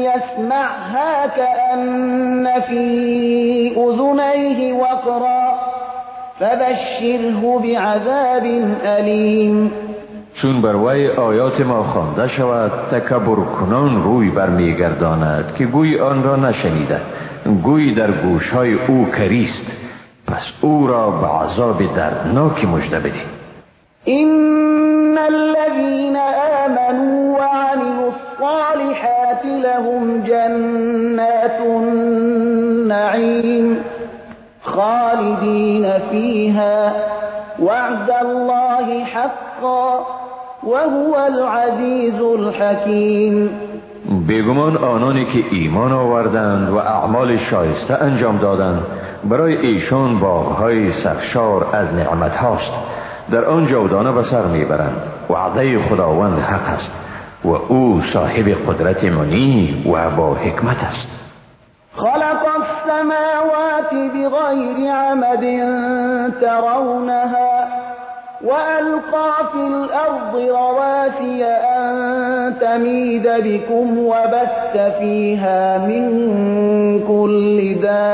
يسمعها كأن في اذنيه وقرا فبشره بعذاب علیم. چون بر وی آیات ما خوانده شود تکبر کنان روی برمیگرداند که گوی آن را نشنیده، گوی در گوشهای او کریست، پس او را به عذاب دردناکی مژده بده. این الذین آمنوا وعملوا الصالحات لهم جنات النعیم خالدین فیها وعد الله حقا وهو العزیز الحکیم. بیگمان آنانی که ایمان آوردند و اعمال شایسته انجام دادند برای ایشان باغهای سرشار از نعمت هاست، در آن جاودانه به سر میبرند. وعده خداوند حق است و او صاحب قدرت منی و با حکمت است. خلق السماوات بغير عمد ترونها وألقى في الأرض رواسي أن تميد بكم وبث فيها من كل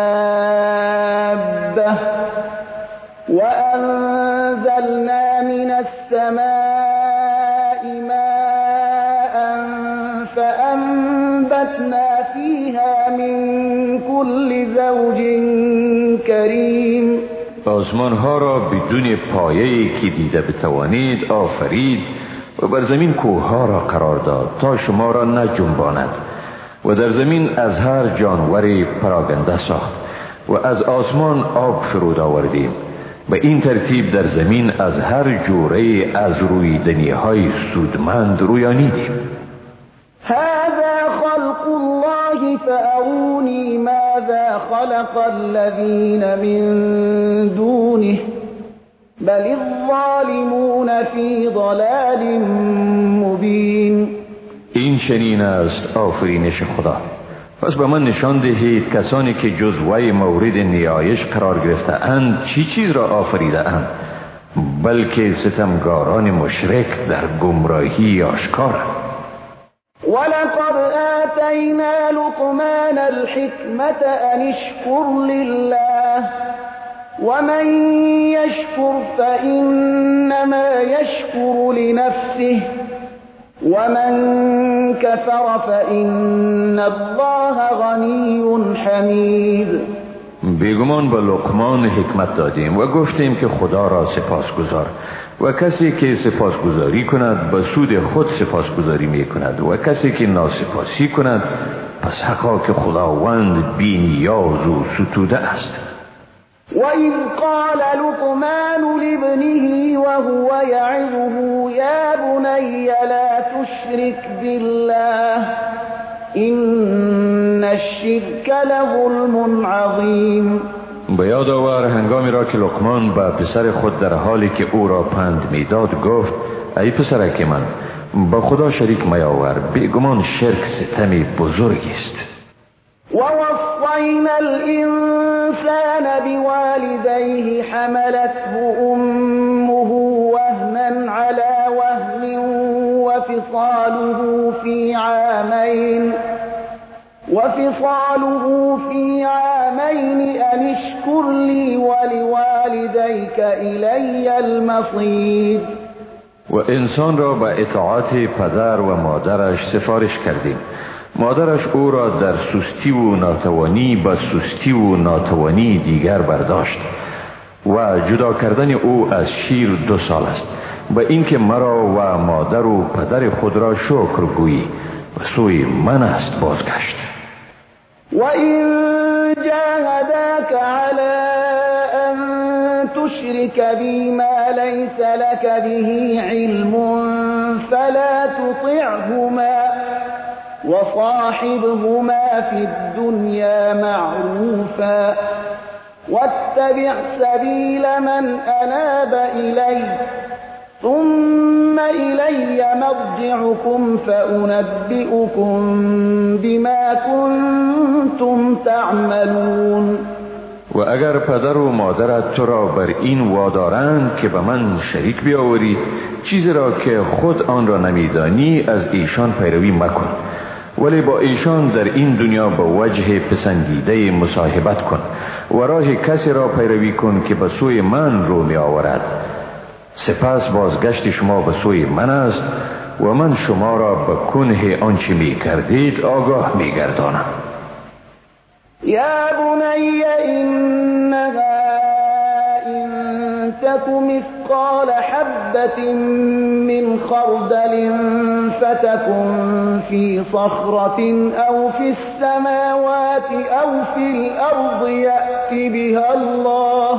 دابة وأنزلنا من السماء ماء فأنبتنا فيها من كل زوج کریم. آسمان ها را بدون پایه‌ای که دیده بتوانید آفرید و بر زمین کوه ها را قرار داد تا شما را نجنباند و در زمین از هر جانوری پراگنده ساخت و از آسمان آب فرود آوردیم. به این ترتیب در زمین از هر جوره از رویدنی های سودمند رویانیدیم. هذا خلق الله فأروني ماذا خلق الذين من دونه بل الظالمون في ضلال مبين. این چنین است آفرینش خدا، پس به من نشان دهید کسانی که جزوه مورد نیایش قرار گرفته اند چی چیز را آفریده اند، بلکه ستمگاران مشرک در گمراهی آشکار. ولقد آتینا لقمان الحکمة ان اشکر لله ومن یشکر فإنما یشکر لنفسه ومن كفر فإن الله غنی حمید. بیگمان به لقمان حکمت دادیم و گفتیم که خدا را سپاسگزار و کسی که سپاسگزاری کند به سود خود سپاسگزاری می کند و کسی که ناسپاسی کند پس حقا که خداوند بی نیاز و ستوده است. وَإِذْ قَالَ لُقْمَانُ لِابْنِهِ وَهُوَ يَعِظُهُ يَا بُنَيَّ لَا تُشْرِكْ بِاللَّهِ إِنَّ الشِّرْكَ لَظُلْمٌ عَظِيمٌ. به یاد آور هنگامی را که لقمان به پسر خود در حالی که او را پند میداد گفت ای پسرک من با خدا شریک میاور، بیگمان شرک ستمی بزرگی است. ووصينا الإنسان بوالديه حملته أمه وهنا على وهن وفصاله في عامين وفصاله في عامين أن اشكر لي ولوالديك إلي المصير. و انسان را به اطاعت پدر و مادرش سفارش کردیم. مادرش او را در سستی و ناتوانی به سستی و ناتوانی دیگر برداشت و جدا کردن او از شیر دو سال است، به اینکه مرا و مادر و پدر خود را شکر گویی و سوی من است بازگشت. و این جاهداك على ان تشرك بی ما لیس لك به علم فلا تطعهما وصاحبهما في الدنيا معروفا واتبع سبيل من أناب إلي ثم إلي مرجعكم فأنبئكم بما كنتم تعملون. و اگر پدر و مادرت تو را بر این وادارند که به من شریک بیاوری، چیزی را که خود آن را نمیدانی از ایشان پیروی مکن ولی با ایشان در این دنیا به وجه پسندیده مصاحبت کن و راه کسی را پیروی کن که به سوی من رو می آورد. سپس بازگشت شما به سوی من است و من شما را به کنه آنچه می کردید آگاه می گردانم. یا بنی انها ان تک مثقال حبة من خردل فتكن في صخرة او في السماوات او في الارض یأت بها الله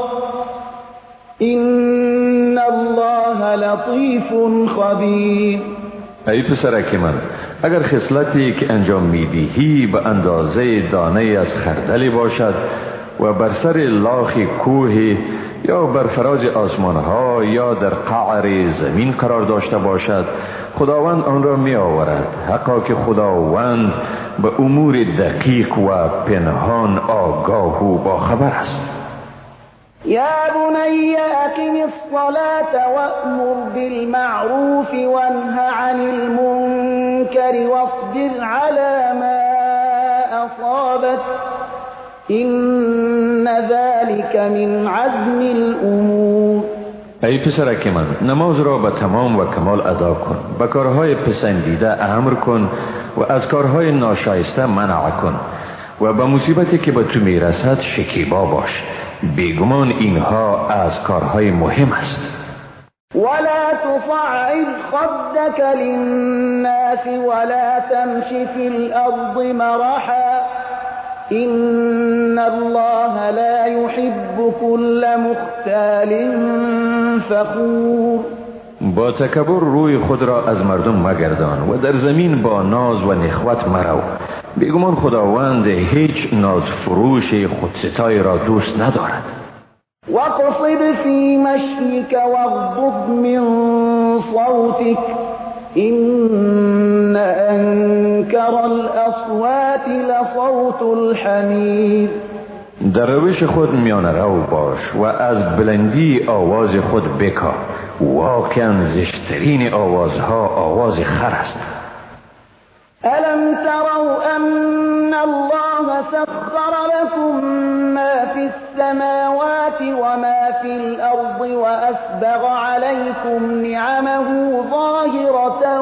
ان الله لطیف خبیر. ای پسرک من، اگر خصلتی که انجام میدهی به اندازه دانه از خردلی باشد و بر سر لاخ کوه یا بر فراز آسمانها یا در قعر زمین قرار داشته باشد، خداوند آن را می آورد، حقا که خداوند به امور دقیق و پنهان آگاه و باخبر است. یا بنی اقم الصلاة وأمر بالمعروف وانه عن المنکر واصبر على ما اصابك ان ذلك من عزم الامور. ای پسرک من، نماز را به تمام و کمال ادا کن، به کارهای پسندیده امر کن و از کارهای ناشایسته منع کن و به مصیبتی که به تو میرسد شکیبا باش. بیگمان اینها از کارهای مهم است. ولا تصعر خدك للناس ولا تمش في الارض مرحا ان الله لا يحب كل مختال فخور. با تکبر روی خود را از مردم مگردان و در زمین با ناز و نخوت مرو. بیگمان خداوند هیچ ناز فروش خودستای را دوست ندارد. واقصد في مشيك واغضض من صوتك إن أنكر الأصوات لصوت الحمير. در روش خود میان رو باش و از بلندی آواز خود بکا. واقعا زشترین آوازها آواز خر است. ألم تروا أن الله سخر لكم ما في السماوات وما في الأرض وأسبغ عليكم نعمه ظاهرة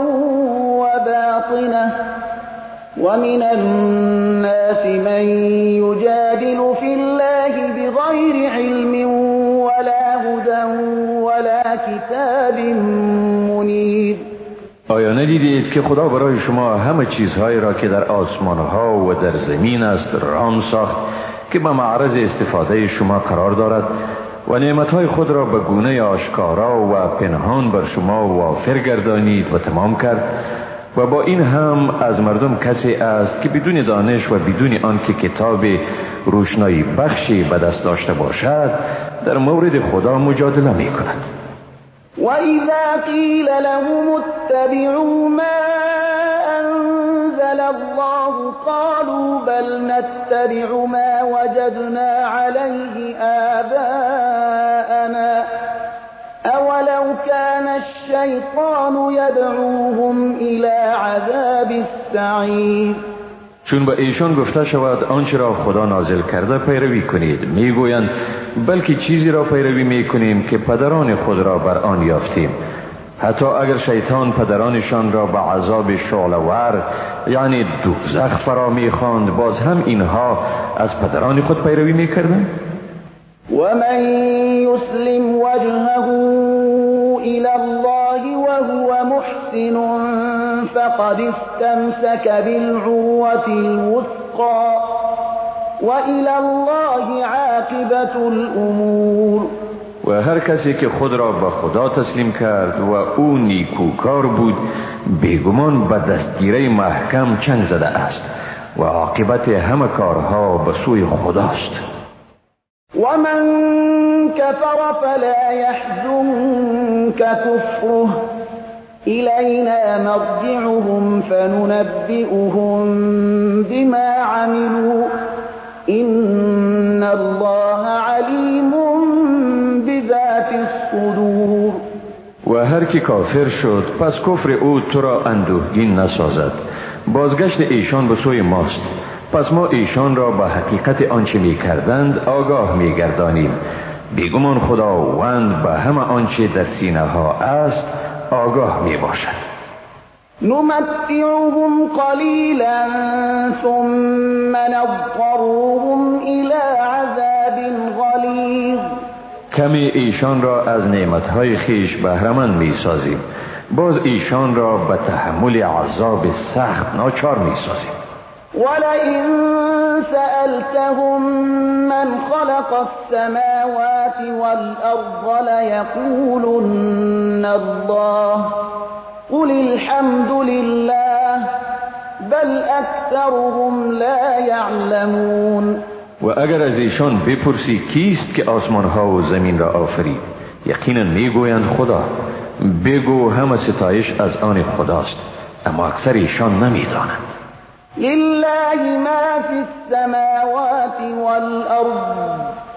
وباطنة ومن الناس من يجادل في الله بغير علم ولا هدى ولا کتاب منیر. آیا ندیدید که خدا برای شما همه چیزهایی را که در آسمانها و در زمین است رام ساخت که به معرض استفاده شما قرار دارد و نعمتهای خود را به گونه آشکارا و پنهان بر شما وافر گردانید و تمام کرد و با این هم از مردم کسی است که بدون دانش و بدون آنکه کتاب روشنایی بخشی به دست داشته باشد در مورد خدا مجادله می کند. وَإِذَا قِيلَ لَهُمُ اتَّبِعُوا مَا أَنزَلَ اللَّهُ قَالُوا بَلْ نَتَّبِعُ مَا وَجَدْنَا عَلَيْهِ آبَاءَنَا أَوَلَوْ كَانَ الشَّيْطَانُ يَدْعُوهُمْ إِلَى عَذَابِ السَّعِيرِ. چون به ایشان گفته شود آنچه را خدا نازل کرده پیروی کنید، میگویند بلکه چیزی را پیروی میکنیم که پدران خود را بر آن یافتیم. حتی اگر شیطان پدرانشان را به عذاب شعله‌ور یعنی دوزخ فرا میخواند، باز هم اینها از پدران خود پیروی میکردند. ومن يسلم وجهه إلى الله وهو محسن فقد استمسك بالعروة الوثقى وإلى الله عاقبة الأمور. و هر کسی که خود را به خدا تسلیم کرد و او نیکوکار بود، بیگمان به دستگیره محکم چنگ زده است و عاقبت همه کارها به سوی خداست. ومن كفر فلا يحزنك كفره إلينا مرجعهم فننبئهم بما عملوا إن الله عليم بذات الصدور. و هر کی کافر شد پس کفر او تو را اندوهگین نسازد. بازگشت ایشان به سوی ماست، پس ما ایشان را با حقیقت آنچه می کردند آگاه می گردانیم. بیگمان خداوند به همه آنچه در سینه ها است آگاه می باشد. نمتعهم قلیلا ثم نضطرهم الى عذاب غلیظ. کمی ایشان را از نعمتهای خیش بهره‌مند می سازیم، باز ایشان را به تحمل عذاب سخت ناچار می سازیم. ولئن سألتهم من خلق السماوات والأرض ليقولن الله قل الحمد لله بل أكثرهم لا يعلمون. و اگر از ایشان بپرسی کیست که آسمان ها و زمین را آفرید، یقینا میگویند خدا. بگو همه ستایش از آن خداست، اما اکثر ایشان نمیدانند. لله ما فی السماوات والارض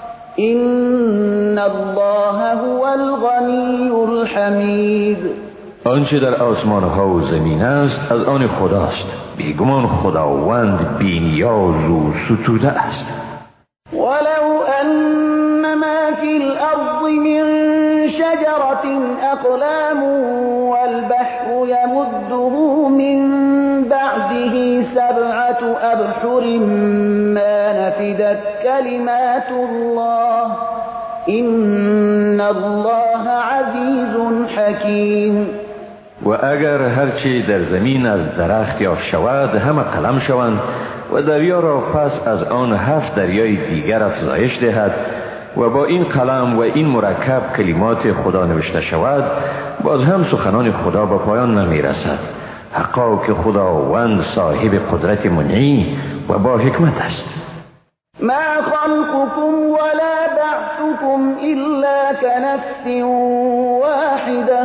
ان الله هو الغنی الحمید. آنچه در آسمان ها و زمین است از آن خداست، بیگمان خداوند بی‌نیاز و ستوده است. ولو ان ما فی الارض من شجرة اقلام والبحر یمده من بعده سبعة ابحر ما نفدت کلمات الله ان الله عزیز حکیم. و اگر هرچی در زمین از درخت یافت شود همه قلم شوند و دریا را پس از آن هفت دریای دیگر افزایش دهد و با این قلم و این مرکب کلمات خدا نوشته شود، باز هم سخنان خدا به پایان نمی رسد. حقا که خداوند صاحب قدرت منعی و با حکمت است. ما خلقكم ولا بعثكم الا كنفس واحده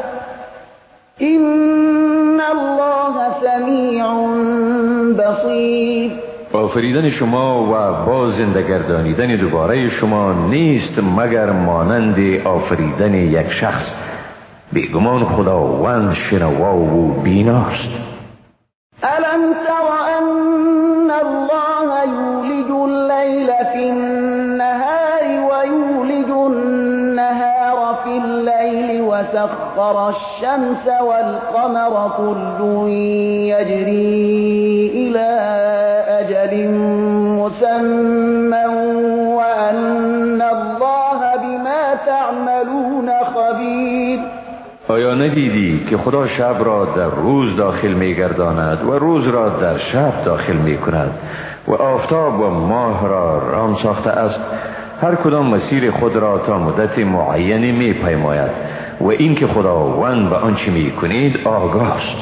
ان الله سمیع بصیر. آفریدن شما و باز زنده گردانیدن دوباره شما نیست مگر مانند آفریدن یک شخص، بیگمان خداوند شنوا و بیناست. الم تر ان الله یولج اللیل فی النهار و یولج النهار فی اللیل و سخر الشمس والقمر كل یجری الی اجل مسمى وان الله بما تعملون خبیر. آیا ندیدی که خدا شب را در روز داخل می گرداند و روز را در شب داخل می کند و آفتاب و ماه را رام ساخته است؟ هر کدام مسیر خود را تا مدت معینی می پیماید و این که خداوند به آنچه می کنید آگاه است.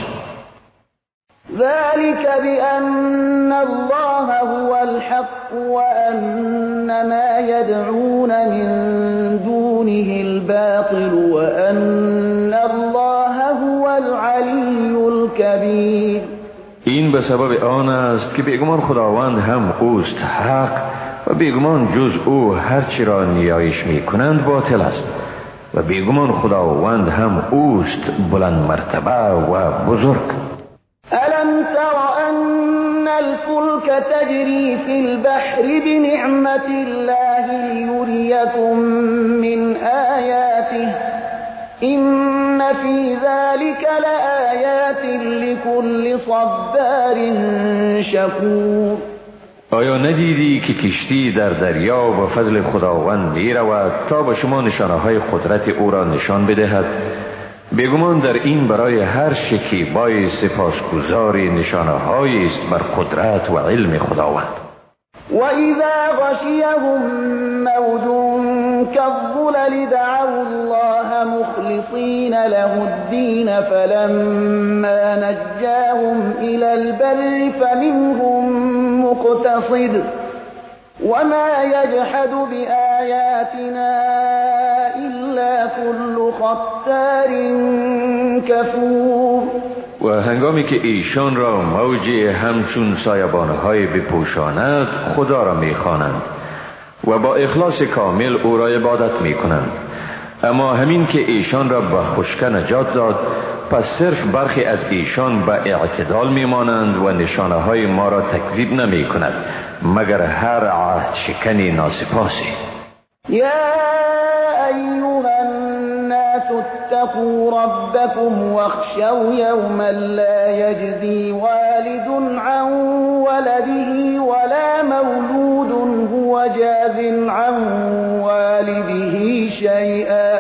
ذلك بأن الله هو الحق وأن ما يدعون من دونه الباطل وأن الله هو العلي الكبير. این به سبب آن است که بیگمان خداوند هم اوست حق و بیگمان جز او هرچی را نیایش می کنند باطل است و بیگمان خداوند هم اوست بلند مرتبه و بزرگ. ألم تر أن الفلك تجري في البحر بنعمة الله ليريكم من آياته إن في ذلك لآيات لكل صبار شكور. آیا ندیدی که کشتی در دریا و فضل خداوند می رود تا به شما نشانه های قدرت او را نشان بدهد؟ بیگمان در این برای هر شکیبای سپاسگزار نشانه هایی است بر قدرت و علم خداوند. و اذا غشیهم موج كالظلل دعوا الله مخلصین له الدین فلما نجاهم الى البر فمنهم مقتصد وما يجحد بآياتنا إلا كل ختار كفور. و هنگامی که ایشان را موجی همچون سایبانهای بپوشاند خدا را میخوانند و با اخلاص کامل او را عبادت میکنند، اما همین که ایشان را به خشکه نجات داد، پس صرف برخی از ایشان به اعتدال میمانند و نشانه های ما را تکذیب نمی کند مگر هر عهد شکنی ناسپاسی. یا ایها الناس اتقوا ربكم واخشوا یوما لا یجزی والد عن ولده ولا مولود هو جاز عن والده شيئا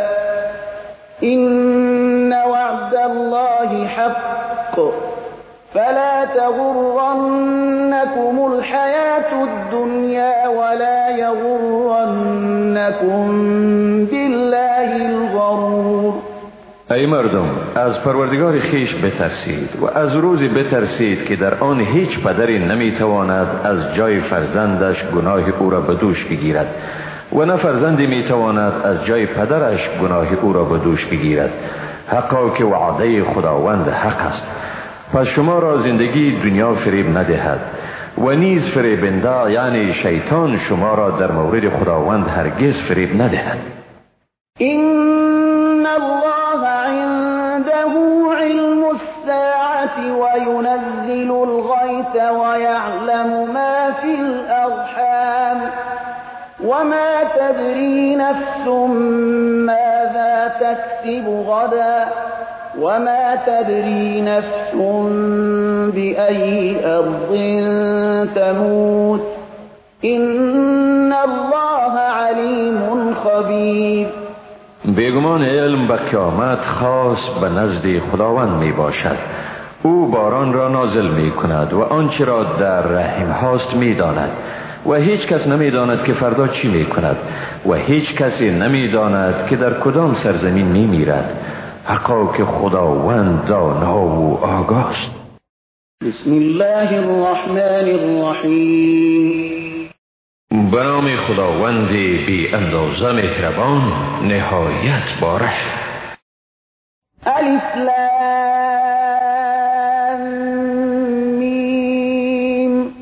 إن وعد الله حق فلا تغرنكم الحياة الدنيا ولا يغرنكم بالله الغرور. ای مردم، از پروردگار خیش بترسید و از روزی بترسید که در آن هیچ پدری نمیتواند از جای فرزندش گناه او را به دوش بگیرد و نه فرزندی میتواند از جای پدرش گناه او را به دوش بگیرد. حقا که وعده خداوند حق است. پس شما را زندگی دنیا فریب ندهد و نیز فریبنده یعنی شیطان شما را در مورد خداوند هرگز فریب ندهد. این الله عنده علم الساعة وينزل الغيث ويعلم ما في الأرحام وما تدري نفس ماذا تكسب غدا وما تدري نفس بأي أرض تموت إن الله عليم خبير. بیگمان علم به قیامت خاص به نزد خداوند می باشد. او باران را نازل می کند و آنچه را در رحم هاست می داند و هیچ کس نمی داند که فردا چی می کند و هیچ کسی نمی داند که در کدام سرزمین می میرد. حقا که خداوند دانا و آگاه است. بسم الله الرحمن الرحیم. به نام خداوند بی اندازه مهربان نهایت بارش. الف لام میم.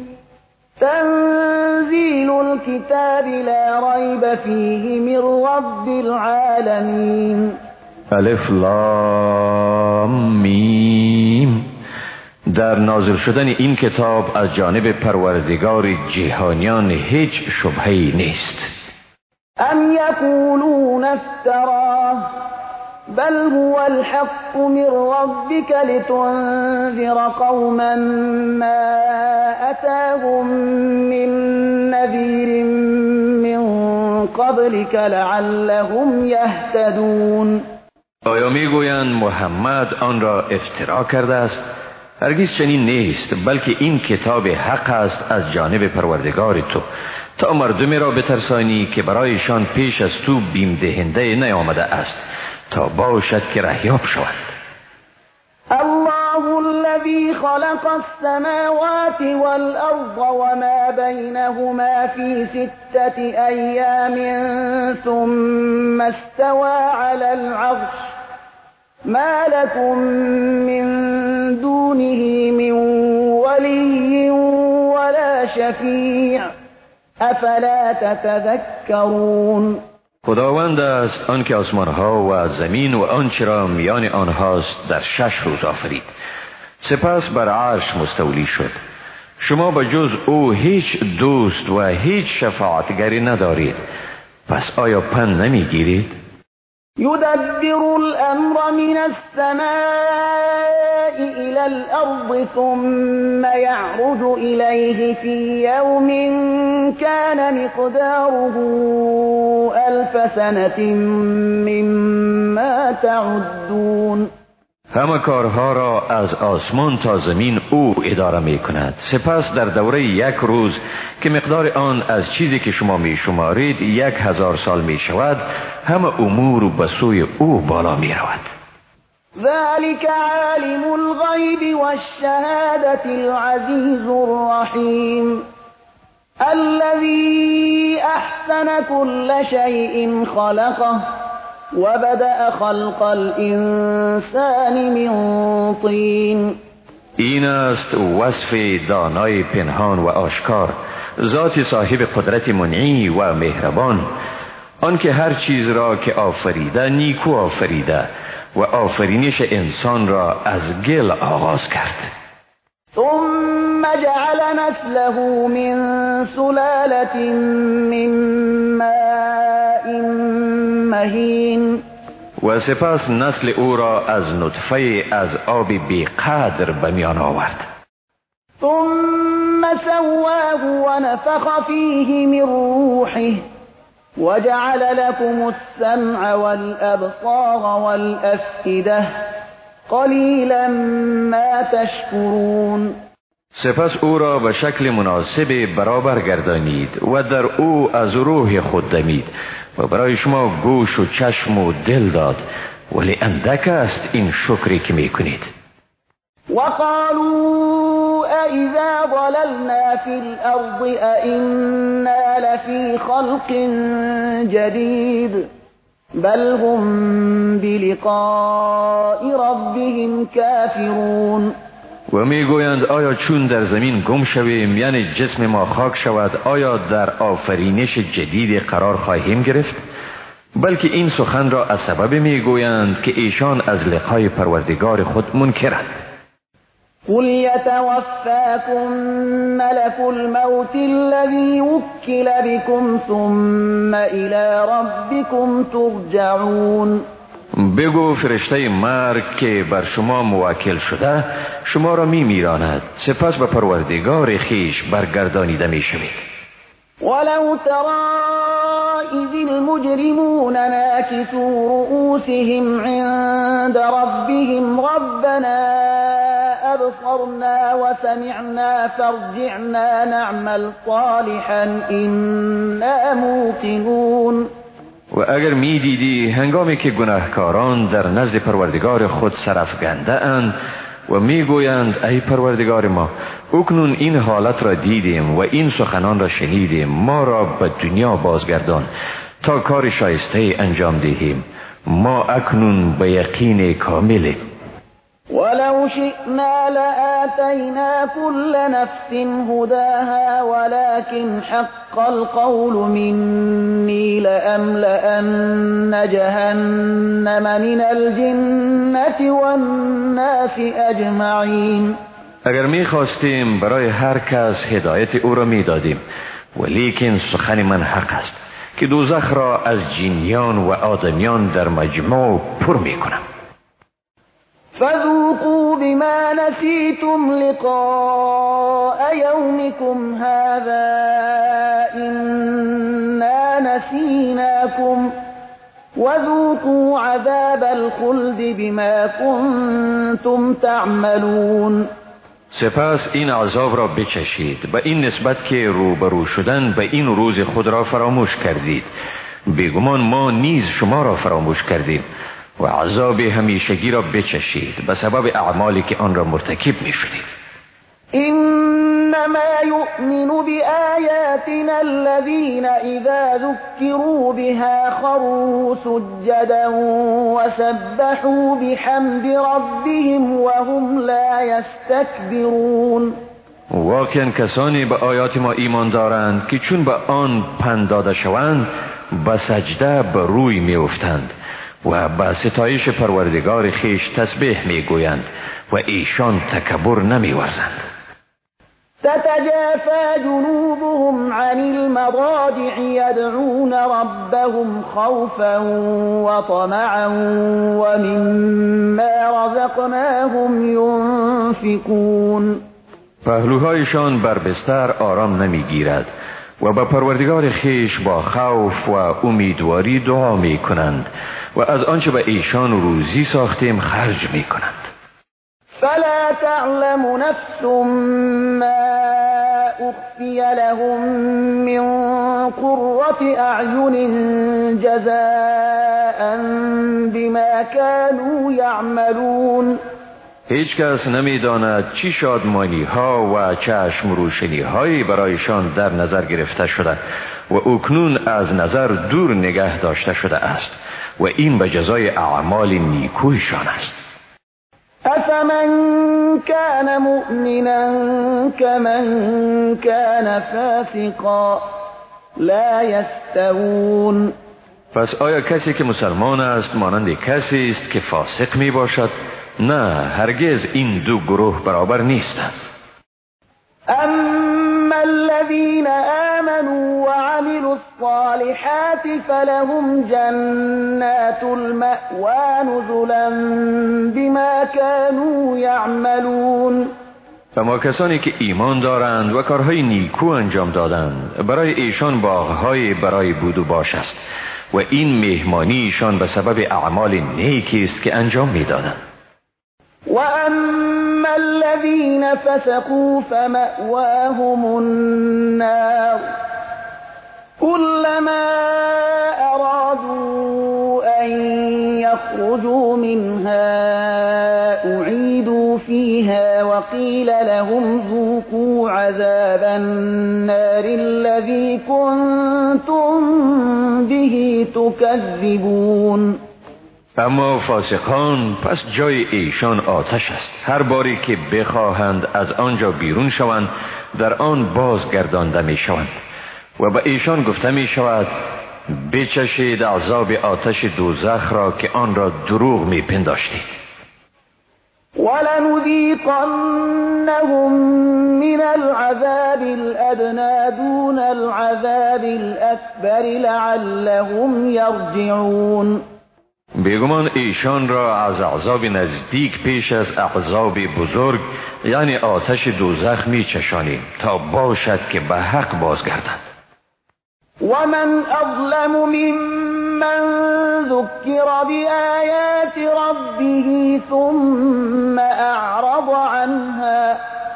تنزیل الكتاب لا ریب فیه من رب العالمین. الف لام میم. در نازل شدن این کتاب از جانب پروردگار جهانیان هیچ شبهه‌ای نیست. ام یقولون افتراه بل هو الحق من ربك لتنذر قوما ما أتاهم من نذير من قبلك لعلهم يهتدون. آیا میگویند محمد آن را افترا کرده است؟ هرگز چنین نیست، بلکه این کتاب حق است از جانب پروردگار تو تا مردمی را بترسانی که برایشان پیش از تو بیم دهنده نیامده است تا باشد که رهیاب شوند. الله الذي خلق السماوات والأرض وما بينهما في ستة أيام ثم استوى على العرش ما لكم من دونه من ولي ولا شفيع افلا تتذكرون. خداوند است آنکه آسمانها و زمین و آنچه را میان آنهاست در شش روز آفرید، سپس بر عرش مستولی شد. شما به جز او هیچ دوست و هیچ شفاعتگری ندارید، پس آیا پند نمیگیرید؟ يدبر الأمر من السماء إلى الأرض ثم يعرج إليه في يوم كان مقداره ألف سنة مما تعدون. همه کارها را از آسمان تا زمین او اداره می کند. سپس در دوره یک روز که مقدار آن از چیزی که شما می شمارید یک هزار سال می شود، همه امور به سوی او بالا می رود. ذلك عالم الغیب والشهادة العزیز الرحیم الذي احسن كل شيء خلقه وبدأ خلق الانسان من طین. این است وصف دانای پنهان و آشکار، ذات صاحب قدرت منعی و مهربان. آنکه هر چیز را که آفریده نیکو آفریده و آفرینش انسان را از گل آغاز کرد. ثم جعل نسله من سلالة من ماء مهین، و سپس نسل او را از نطفه از آب بیقدر به میان آورد. ثم سواه ونفخ فيه من روحه وجعل لكم السمع والأبصار والأفئدة قلیلا ما تشکرون. سپس او را به شکل مناسب برابر گردانید و در او از روح خود دمید و برای شما گوش و چشم و دل داد، ولی اندک است این شکری که می کنید. وقالوا أإذا ضللنا في الأرض أإنا لفي خلق جديد بل هم بلقاء ربهم كافرون. و می گویند آیا چون در زمین گم شویم، یعنی جسم ما خاک شود، آیا در آفرینش جدید قرار خواهیم گرفت؟ بلکه این سخن را از سبب می گویند که ایشان از لقای پروردگار خود منکرند. قل يتوفاكم ملك الموت الذي وكل بكم ثم إلى ربكم ترجعون. بگو فرشته مرگ که بر شما موکل شده شما را می میراند، سپس به پروردگار خیش برگردانیده می شوید. ولو ترى إذ المجرمون ناكسوا رؤوسهم عند ربهم ربنا أبصرنا وسمعنا فارجعنا نعمل صالحا إنا موقنون. و اگر می دیدی هنگامی که گناهکاران در نزد پروردگار خود سرافکنده اند و می گویند ای پروردگار ما، اکنون این حالت را دیدیم و این سخنان را شنیدیم، ما را به دنیا بازگردان تا کار شایسته انجام دهیم، ما اکنون به یقین کامل. ولو شئنا لآتينا كل نفس هداها ولكن حق القول مني لأملأن جهنم من الجنة والناس أجمعين. اگر می خواستیم برای هر کس هدایت او را می دادیم، ولیکن سخن من حق است که دوزخ را از جنیان و آدمیان در مجموع پر می کنم. فذوقوا بما نسيتم لقاء يومكم هذا إنا نسيناكم وذوقوا عذاب الخلد بما كنتم تعملون. سپس این عذاب را بچشید به این نسبت که روبرو شدن به این روز خود را فراموش کردید. بیگمان ما نیز شما را فراموش کردیم و عذاب همیشگی را بچشید به سبب اعمالی که آن را مرتکب می شدید. انما يؤمن بآياتنا الذين اذا ذكروا بها خروا سجدا وسبحوا بحمد ربهم وهم لا يستكبرون. واقعا کسانی به آیات ما ایمان دارند که چون به آن پند داده شوند به سجده به روی می افتند و به ستایش پروردگار خیش تسبیح می گویند و ایشان تکبر نمی ورزند. تتجافى جنوبهم عن المضاجع يدعون ربهم خوفا وطمعا ومما رزقناهم ينفقون. پهلوهایشان بر بستر آرام نمی گیرد و به پروردگار خیش با خوف و امیدواری دعا می کنند و از آنچه به ایشان روزی ساختیم خرج می کنند. فلا تعلم نفس ما أخفي لهم من قرة أعين جزاء بما كانوا يعملون. هیچ کس نمی داند چی شادمانی ها و چشم روشنی هایی برایشان در نظر گرفته شده و اکنون از نظر دور نگه داشته شده است و این به جزای اعمال نیکویشان است. افمن كان مؤمنا كمن كان فاسقا لا يستوون. پس آیا کسی که مسلمان است مانند کسی است که فاسق می باشد؟ نه، هرگز این دو گروه برابر نیستند. اما الذين آمنوا وعملوا الصالحات فلهم جنات المأوى نزلا بما كانوا يعملون. اما کسانی که ایمان دارند و کارهای نیکو انجام دادند برای ایشان باغهای برای بود و باش است و این مهمانی ایشان به سبب اعمال نیکی است که انجام می‌دادند. و اما الذين فسقوا فمأواهم النار كلما ارادوا ان يخرجوا منها اعيدوا فيها وقيل لهم ذوقوا عذاب النار الذي كنتم به تكذبون. اما فاسقان پس جای ایشان آتش است. هر باری که بخواهند از آنجا بیرون شوند در آن بازگردانده می شوند و به ایشان گفته می شود بچشید عذاب آتش دوزخ را که آن را دروغ می پنداشتید. ولنذيقنهم من العذاب الأدنى دون العذاب الأكبر لعلهم يرجعون. بیگمان ایشان را از عذاب نزدیک پیش از عذاب بزرگ یعنی آتش دوزخ می چشانیم تا باشد که به حق بازگردند. ومن أظلم ممن ذكر بآيات ربه ثم أعرض عنها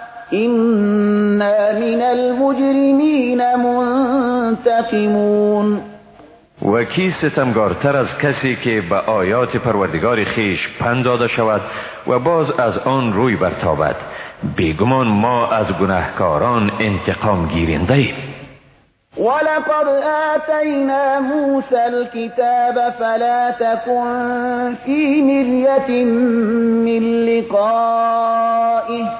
إنا من المجرمين منتقمون. و کی ستمگارتر از کسی که به آیات پروردگار خیش پند داده شود و باز از آن روی برتابد؟ بیگمان ما از گناهکاران انتقام گیرنده ایم. ولقد آتينا موسى الكتاب فلا تكن في مرية من لقائه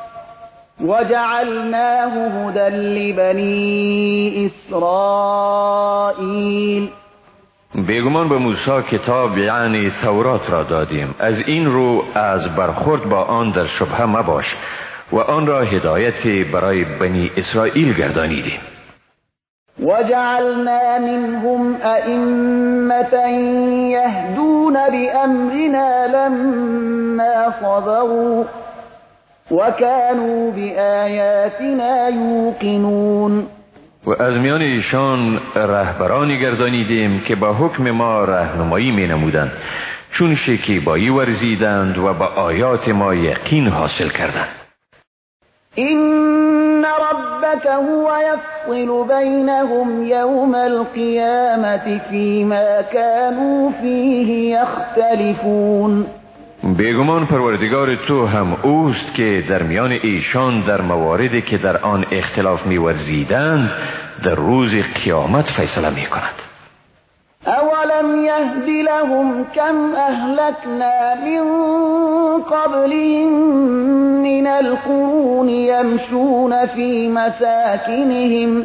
وجعلناه هدى لبني إسرائيل. بیگمان به موسی کتاب یعنی تورات را دادیم، از این رو از برخورد با آن در شبهه مباش و آن را هدایت برای بنی اسرائیل گردانیدیم. وجعلنا منهم أئمة يهدون بأمرنا لما صبروا وكانوا بآياتنا يوقنون. و از میان ایشان رهبرانی گردانیدیم که با حکم ما راهنمایی می نمودند چون شکیبایی ورزیدند و با آیات ما یقین حاصل کردند. إن ربك هو يفصل بينهم يوم القيامة فيما كانوا فيه يختلفون. بیگمان پروردگار تو هم اوست که در میان ایشان در مواردی که در آن اختلاف می‌ورزیدند در روز قیامت فیصله می‌کند. اولم يهد لهم كم اهلكنا من قبلهم من القرون يمشون في مساكنهم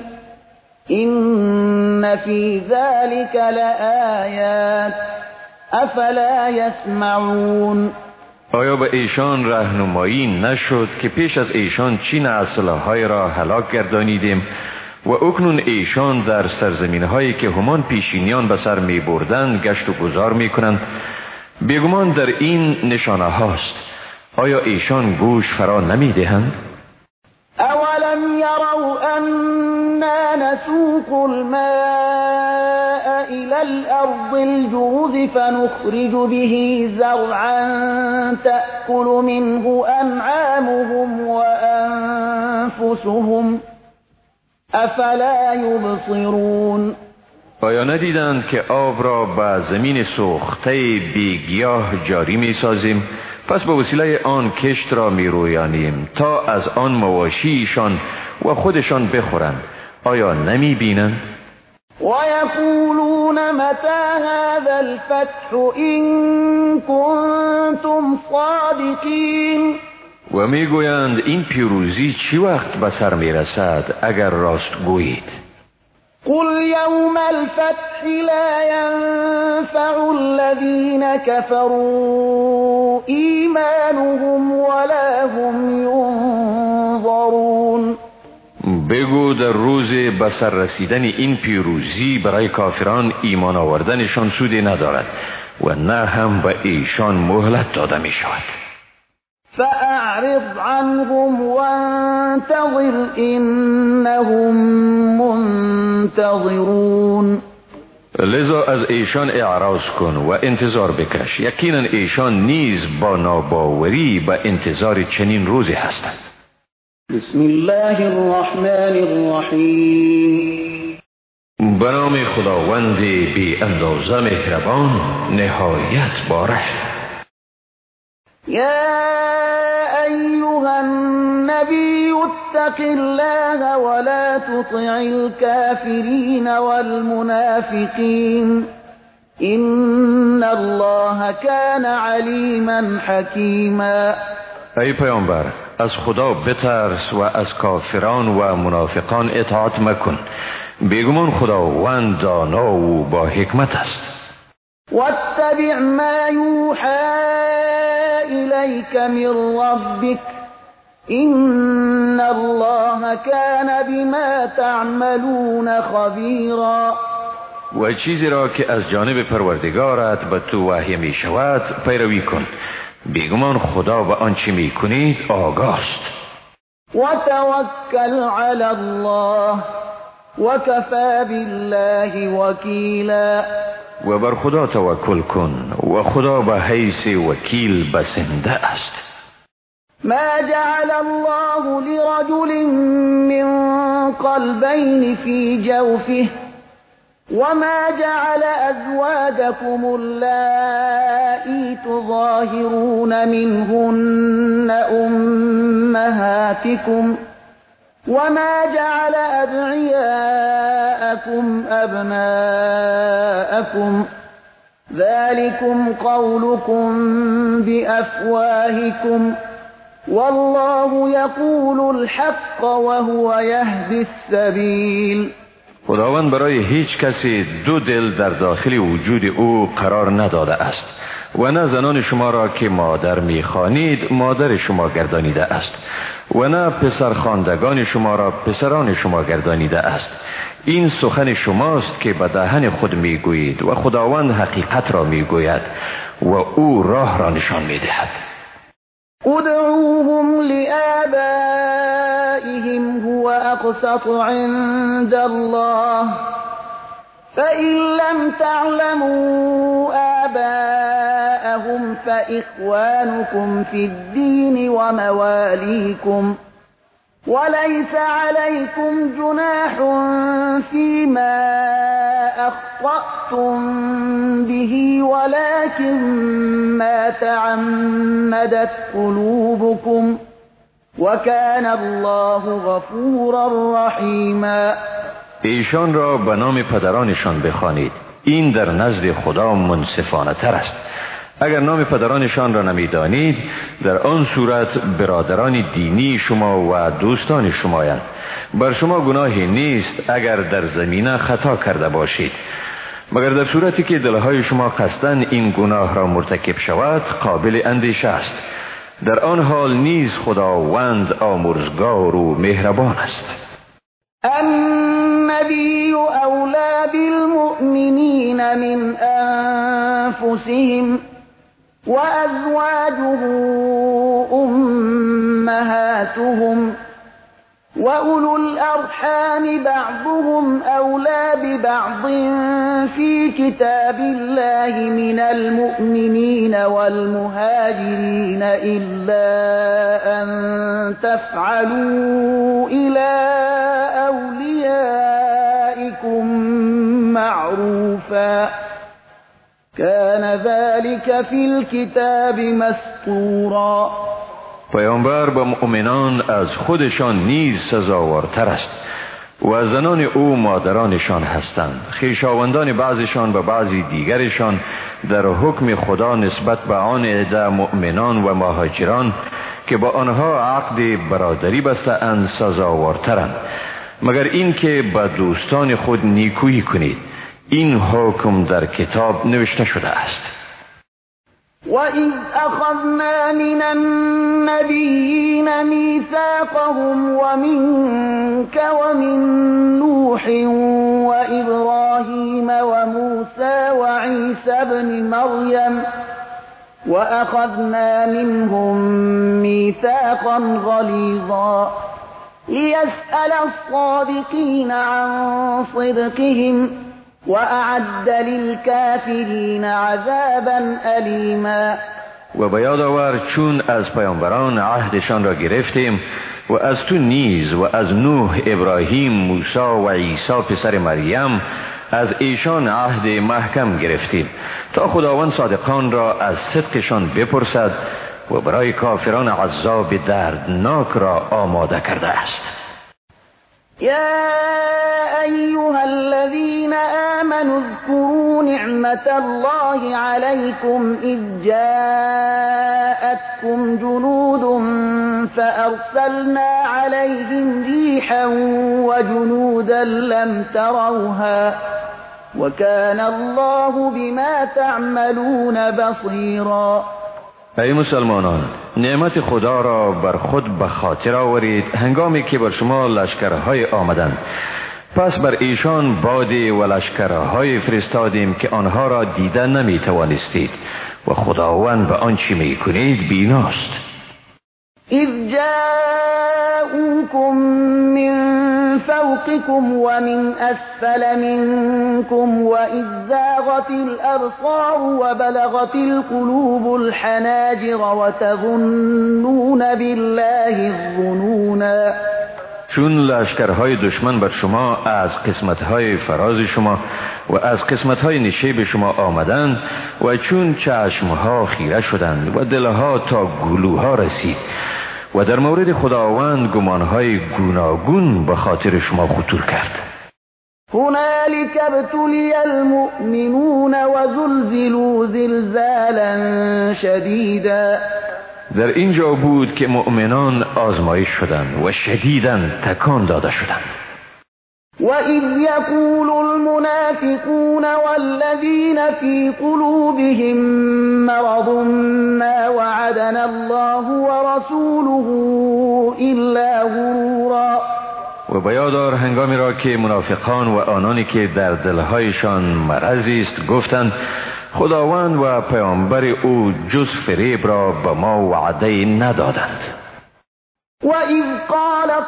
إن في ذلك لآيات افلا يسمعون. آیا به ایشان راهنمایی نشد که پیش از ایشان چی نسل‌های را هلاک گردانیدیم و اکنون ایشان در سرزمین‌هایی که همان پیشینیان به سر می‌بردند گشت و گذار می‌کنند؟ بیگمان در این نشانه هاست. آیا ایشان گوش فرا نمی‌دهند؟ اولم يروا أنا نسوق الماء إلى الأرض الجرز فنخرج به زرعا تأكل منه أنعامهم وأنفسهم افلا يبصرون. آیا ندیدند که آب را به زمین سوخته بیگیاه جاری می سازیم پس به وسیله آن کشت را می رویانیم تا از آن مواشیشان و خودشان بخورند؟ آیا نمی بینند؟ ويقولون متى هذا الفتح إن كنتم صادقين. و میگویند این پیروزی چی وقت به سر میرسد اگر راست گویید؟ قل يوم الفتح لا ينفع الذين كفروا ایمانهم ولا هم ينظرون. بگو در روز به سر رسیدن این پیروزی برای کافران ایمان آوردنشان سودی ندارد و نه هم به ایشان مهلت داده می شود. فأعرض عنهم وانتظر إنهم منتظرون. لذا از ایشان اعراض کن و انتظار بکش، یقینا ایشان نیز با ناباوری به انتظار چنین روزی هستند. بسم الله الرحمن الرحیم. به نام خداوند بی اندازه مهربان نهایت باره. یا ایها النبی اتق الله ولا تطع الكافرین والمنافقین ان الله كان علیما حکیما. ای پیامبر، از خدا بترس و از کافران و منافقان اطاعت مکن، بیگمان خداوند دانا و با حکمت است. واتبع ما یوحى الیک من ربک ان الله كان بما تعملون خبیرا. و چیزی را که از جانب پروردگارت به تو وحی می شود پیروی کن، بیگمان خدا به آنچه می کنید آگاه است. و توکل علی الله و کفی بالله وکیلا. و بر خدا توکل کن و خدا به حیث وکیل بسنده است. ما جعل الله لرجل من قلبين في جوفه وما جعل أزواجكم اللائي تظاهرون منهن أمهاتكم وما جعل أدعياءكم أبناءكم ذلكم قولكم بأفواهكم والله يقول الحق وهو يهدي السبيل. خداوند برای هیچ کسی دو دل در داخل وجود او قرار نداده است و نه زنان شما را که مادر می‌خوانید مادر شما گردانیده است و نه پسرخواندگان شما را پسران شما گردانیده است. این سخن شماست که به دهن خود میگویید و خداوند حقیقت را میگوید و او راه را نشان میدهد. ادعوهم لآبائهم هو أقسط عند الله فإن لم تعلموا آباءهم فإخوانكم في الدين ومواليكم وليس عليكم جناح فيما أخطأتم به ولكن ما تعمدت قلوبكم وكان الله غفورا رحيما. ایشان را به نام پدرانشان بخوانید، این در نزد خدا منصفانه تر است. اگر نام پدرانشان را نمیدانید در آن صورت برادران دینی شما و دوستان شمایند. بر شما گناهی نیست اگر در زمینه خطا کرده باشید، مگر در صورتی که دلهای شما قصداً این گناه را مرتکب شود قابل اندیشه است. در آن حال نیز خداوند آمرزگار و مهربان است. النبی اولی بالمؤمنین من انفسهم وأزواجه أمهاتهم وأولو الأرحام بعضهم أولى ببعض في كتاب الله من المؤمنين والمهاجرين إلا أن تفعلوا إلى أوليائكم معروفا كان ذلك في الكتاب مسطورا. پیامبر به مؤمنان از خودشان نیز سزاوارتر است و زنان او مادرانشان هستند. خویشاوندان بعضشان به بعضی دیگرشان در حکم خدا نسبت به آن عده مؤمنان و مهاجران که با آنها عقد برادری بسته اند سزاوارترند مگر این که با دوستان خود نیکویی کنید. این حکم در کتاب نوشته شده است. وَإِذْ أَخَذْنَا مِنَ النَّبِيِّينَ مِيثَاقَهُمْ وَمِنكَ وَمِن نُّوحٍ وَإِبْرَاهِيمَ وَمُوسَىٰ وَعِيسَى ابْنِ مَرْيَمَ وَأَخَذْنَا مِنْهُم مِّيثَاقًا غَلِيظًا لِّيَسْأَلَ الصَّادِقِينَ عَن صِدْقِهِمْ وَأَعَدَّ لِلْكَافِرِينَ عَذَابًا أَلِيمًا. و به یاد آور چون از پیامبران عهدشان را گرفتیم و از تو نیز و از نوح، ابراهیم، موسی و عیسی پسر مریم از ایشان عهد محکم گرفتیم تا خداوند صادقان را از صدقشان بپرسد و برای کافران عذاب دردناک را آماده کرده است. يا أيها الذين آمنوا اذكروا نعمة الله عليكم إذ جاءتكم جنود فأرسلنا عليهم ريحا وجنودا لم تروها وكان الله بما تعملون بصيرا. ای مسلمانان، نعمت خدا را بر خود به خاطر آورید هنگامی که بر شما لشکرهای آمدند، پس بر ایشان بادی و لشکرهای فرستادیم که آنها را دیده نمی توانستید و خداوند به آنچه می کنید بیناست. اذ جاءوكم من فوقكم ومن أسفل منكم وإذ زاغت الأبصار وبلغت القلوب الحناجر وتظنون بالله الظنونا. چون لشکرهای دشمن بر شما از قسمتهای فراز شما و از قسمتهای نشیب شما آمدند و چون چشمها خیره شدند و دلها تا گلوها رسید و در مورد خداوند گمانهای گوناگون به خاطر شما خطور کرد. هنالك ابتلي المؤمنون وزلزلوا زلزالا شدیدا. در اینجا بود که مؤمنان آزمایش شدند و شدیداً تکان داده شدند. وَإِذْ يَقُولُ الْمُنَافِقُونَ وَالَّذِينَ فِي قُلُوبِهِم مَّرَضٌ مَّا وَعَدَنَا اللَّهُ وَرَسُولُهُ إِلَّا غُرُورًا. و به یاد آر هنگامی را که منافقان و آنانی که در دلهایشان مرضی است گفتند خداوند و پیامبر او جز فریب را به ما وعده ندادند. وَإِذْ قَالَتْ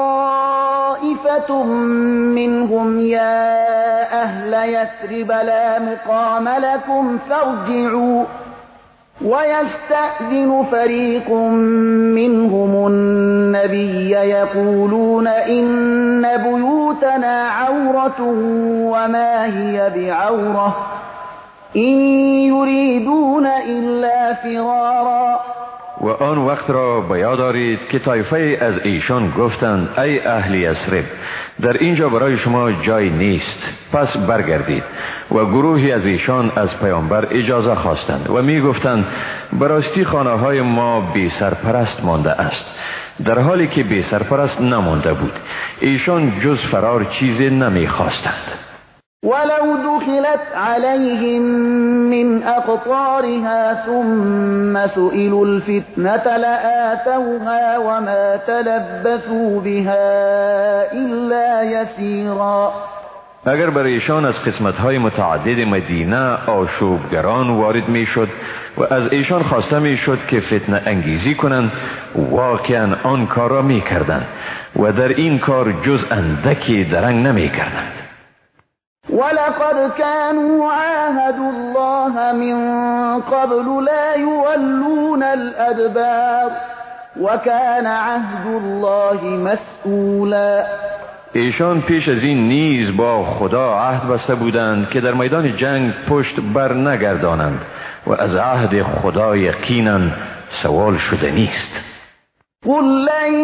طَائِفَةٌ مِّنْهُمْ يَا أَهْلَ يَثْرِبَ لَا مُقَامَ لَكُمْ فَارْجِعُوا وَيَسْتَأْذِنُ فَرِيقٌ مِّنْهُمُ النَّبِيَّ يَقُولُونَ إِنَّ بُيُوتَنَا عَوْرَةٌ وَمَا هِيَ بِعَوْرَةٍ إِن يُرِيدُونَ إِلَّا فِرَارًا. و آن وقت را به یاد آرید که طایفه از ایشان گفتند ای اهل یثرب، در اینجا برای شما جای نیست، پس برگردید. و گروهی از ایشان از پیامبر اجازه خواستند و می گفتند براستی خانه های ما بی سرپرست مانده است، در حالی که بی سرپرست نمانده بود. ایشان جز فرار چیزی نمی خواستند. ولو دخلت عليهم من أقطارها ثم سئلوا الفتنة لآتوها وما تلبثوا بها إلا يسيرا. اگر بر ایشان از قسمت‌های متعدد مدینه آشوبگران وارد می‌شد و از ایشان خواسته می‌شد که فتنه انگیزی کنند، واقعاً آن کار را می‌کردند و در این کار جز اندکی درنگ نمی‌کردند. ولقد كانوا عاهدوا الله من قبل لا يولون الأدبار وكان عهد الله مسئولا. ایشان پیش از این نیز با خدا عهد بسته بودند که در میدان جنگ پشت بر نگردانند و از عهد خدا یقیناً سوال شده نیست. قل لن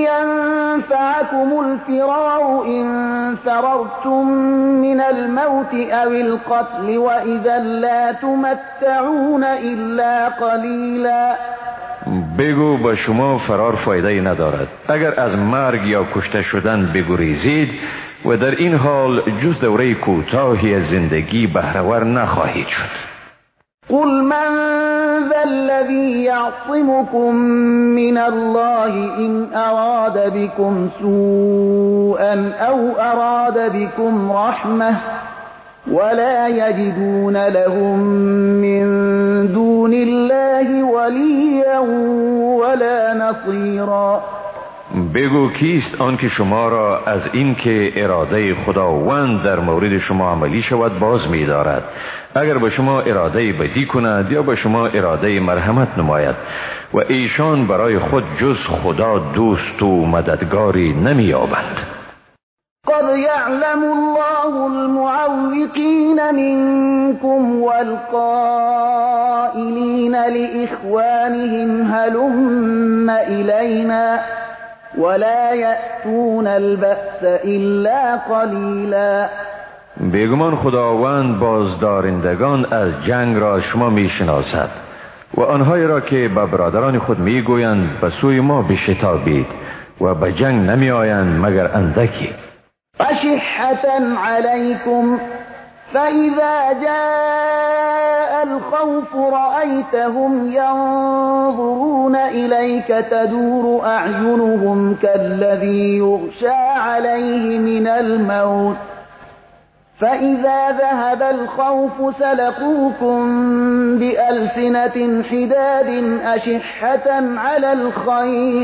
ينفعكم الفرار إن فررتم من الموت أو القتل وإذا لا تمتعون إلا قليلا. بگو به شما فرار فایده ندارد. اگر از مرگ یا کشته شدن بگریزید و در این حال جز دوره کوتاهی از زندگی بهره‌ور نخواهید شد. قل من ذا الذي يعصمكم من الله إن أراد بكم سوءا أو أراد بكم رحمة ولا يجدون لهم من دون الله وليا ولا نصيرا. بگو کیست آن که شما را از این که اراده خداوند در مورد شما عملی شود باز می دارد؟ اگر به شما اراده بدی کند یا به شما اراده مرحمت نماید و ایشان برای خود جز خدا دوست و مددگاری نمی یابند. قد يعلم الله المعوقين منكم والقائلين لإخوانهم هلم إلينا ولا يأتون البأس إلا قليلا. بیگمان خداوند بازدارندگان از جنگ را شما می شناسد و آنهایی را که به برادران خود می گویند به سوی ما بشتابید و به جنگ نمی آیند مگر اندکی. أشحة عليكم فإذا جاء الخوف رأيتهم ينظرون إليك تدور أعينهم كالذي يغشى عليه من الموت فإذا ذهب الخوف سلقوكم بألسنة حداد أشحة على الخير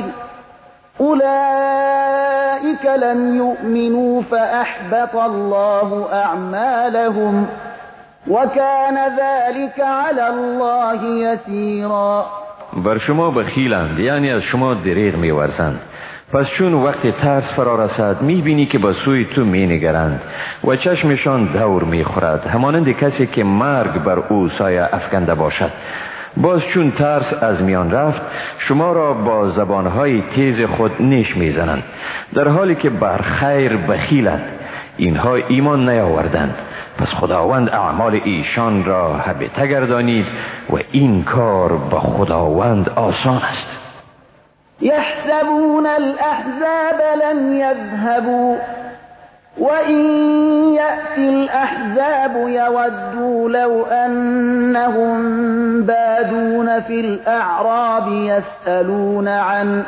أولئك لم يؤمنوا فأحبط الله أعمالهم وكان ذلك على الله يسيرا. بر شما بخیلند، یعنی از شما دریغ می‌ورزند. پس چون وقت ترس فرا رسد می‌بینی که به سوی تو می‌نگرند و چشمشان دور می‌خورد همانند کسی که مرگ بر او سایه افکنده باشد. باز چون ترس از میان رفت شما را با زبانهای تیز خود نیش میزنند در حالی که بر خیر بخیلند. اینها ایمان نیاوردند، پس خداوند اعمال ایشان را هبطه گردانید و این کار به خداوند آسان است. يحسبون الأحزاب لم يذهبوا وإن يأتي الأحزاب يودوا لو أنهم بادون في الأعراب يسألون عن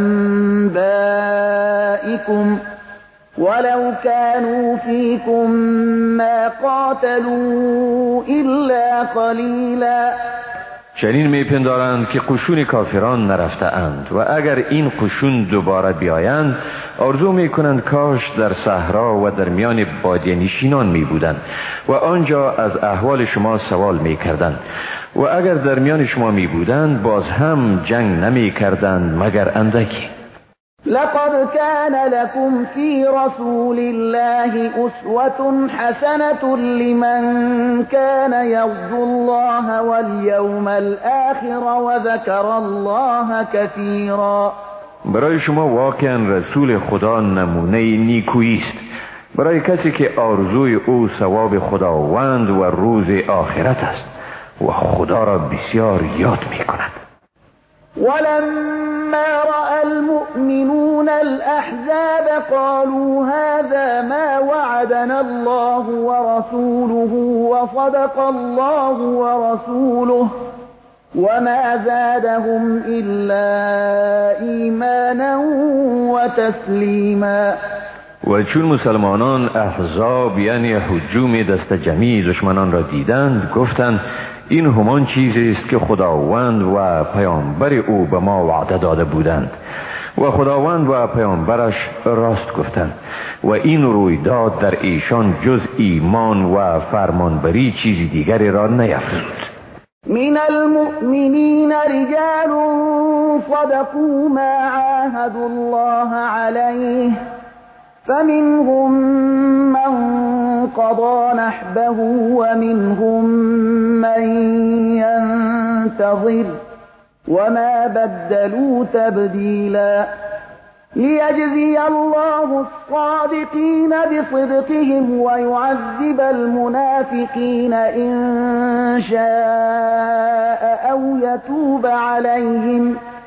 أنبائكم ولو كانوا فيكم ما قاتلوا إلا قليلا. چنین میپندارند که قشون کافران نرفته اند و اگر این قشون دوباره بیایند آرزو میکنند کاش در صحرا و در میان بادیه نشینان میبودند و آنجا از احوال شما سوال میکردند و اگر در میان شما میبودند باز هم جنگ نمیکردند مگر اندکی. لقد كان لكم في رسول الله أسوة حسنة لمن كان يرجو الله واليوم الآخر وذكر الله كثيرا. برای شما واقعا رسول خدا نمونه نیکویی است برای کسی که آرزوی او ثواب خداوند و روز آخرت است و خدا را بسیار یاد می‌کند. ولما رأى المؤمنون الأحزاب قالوا هذا ما وعدنا الله ورسوله وصدق الله ورسوله وما زادهم إلا إيمانا وتسليما. و چون مسلمانان احزاب یعنی هجوم دست جمعی دشمنان را دیدند گفتند این همان چیزی است که خداوند و پیامبر او به ما وعده داده بودند و خداوند و پیامبرش راست گفتند و این رویداد در ایشان جز ایمان و فرمانبری چیزی دیگری را نیفزود. من المؤمنین رجال صدقوا ما عاهدوا الله علیه فمنهم من قضى نحبه ومنهم من ينتظر وما بدلوا تبديلا. ليجزي الله الصادقين بصدقهم ويعذب المنافقين إن شاء أو يتوب عليهم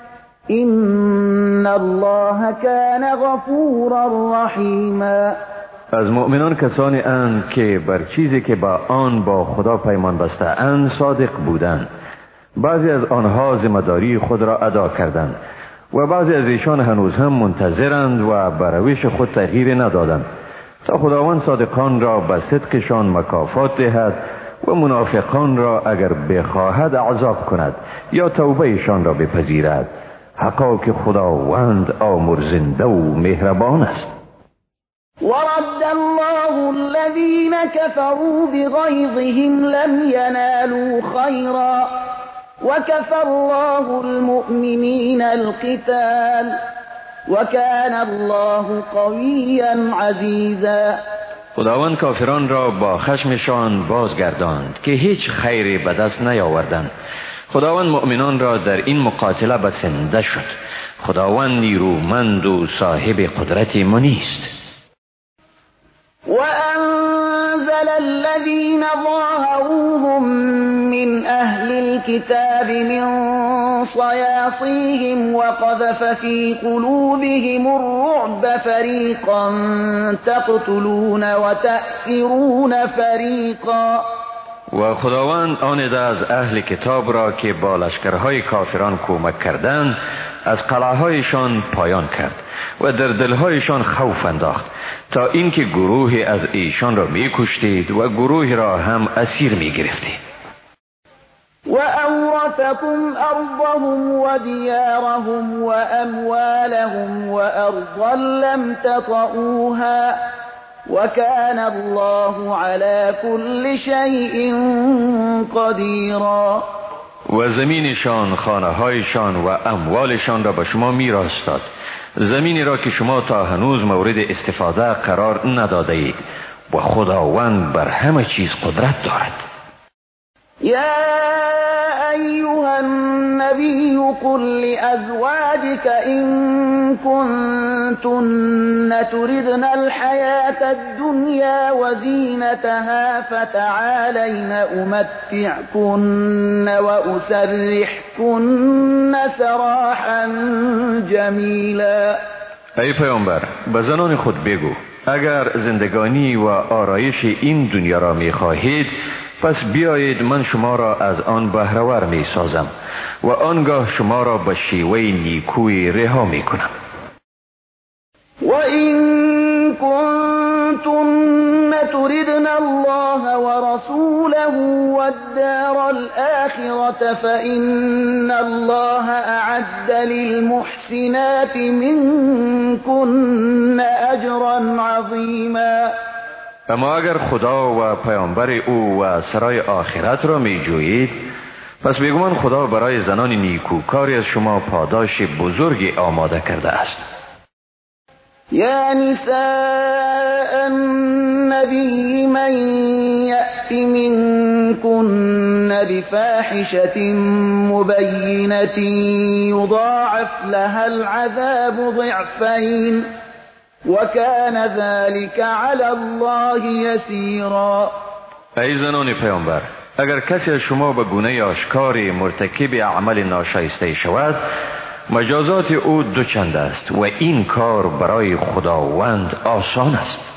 إن الله كان غفورا رحيما. از مؤمنان کسانی اند که بر چیزی که با آن با خدا پیمان بسته اند صادق بودند. بعضی از آنها ذمه‌داری خود را ادا کردند و بعضی از ایشان هنوز هم منتظرند و بر روش خود تغییر ندادند تا خداوند صادقان را به صدقشان مکافات دهد و منافقان را اگر بخواهد عذاب کند یا توبه ایشان را بپذیرد. حقا که خداوند آمرزنده و مهربان است. ورد الله الذين كفروا بغيظهم لم ينالوا خيرا وكفى الله المؤمنين القتال وكان الله قويا عزيزا. خداوند کافران را با خشمشان بازگرداند که هیچ خیری به دست نیاوردند. خداوند مؤمنان را در این مقاتله بسنده شد. خداوند نیرومند و صاحب قدرت منی است. وأنزل الذين ظاهروهم من أهل الكتاب من صياصيهم وقذف في قلوبهم الرعب فريقا تقتلون وتأسرون فريقا. و خداوند آن از اهل کتاب را که با لشکرهای کافران کمک کردند از قلعهایشان پایان کرد و در دلهایشان خوف انداخت تا اینکه گروهی از ایشان را می‌کشتید و گروهی را هم اسیر می‌گرفتید. وأورثكم أرضهم وديارهم وأموالهم وأرضا لم تطئوها وكان الله على كل شيء قديرا. و زمینشان، خانه‌هایشان و اموالشان را به شما میراث داد، زمینی را که شما تا هنوز مورد استفاده قرار نداده اید و خداوند بر همه چیز قدرت دارد. یا ایها النبی قل لأزواجك إن كنتن تردن الحياة الدنيا وزينتها فتعالين أمتعكن وأسرحكن سراحا جمیلا. ای پیامبر، به زنان خود بگو اگر زندگانی و آرایش این دنیا را می خواهید پس بیایید من شما را از آن بهره‌ور می سازم و آنگاه شما را به شیوه نیکویی رها می کنم. و این کنتن تردن الله و رسوله والدار الآخرة فإن الله أعد للمحسنات منكن أجرا عظيما. اما اگر خدا و پیامبر او و سرای آخرت را می جویید پس بیگمان خدا برای زنان نیکوکاری از شما پاداش بزرگی آماده کرده است. یا نساء النبی من یأت منکن بفاحشة مبینة یضاعف لها العذاب ضعفین وكان ذلك على الله يسيرا. ای زنان پیامبر، اگر کسی از شما به گونه آشکاری مرتکب عمل ناشایسته شود مجازات او دو چند است و این کار برای خداوند آسان است.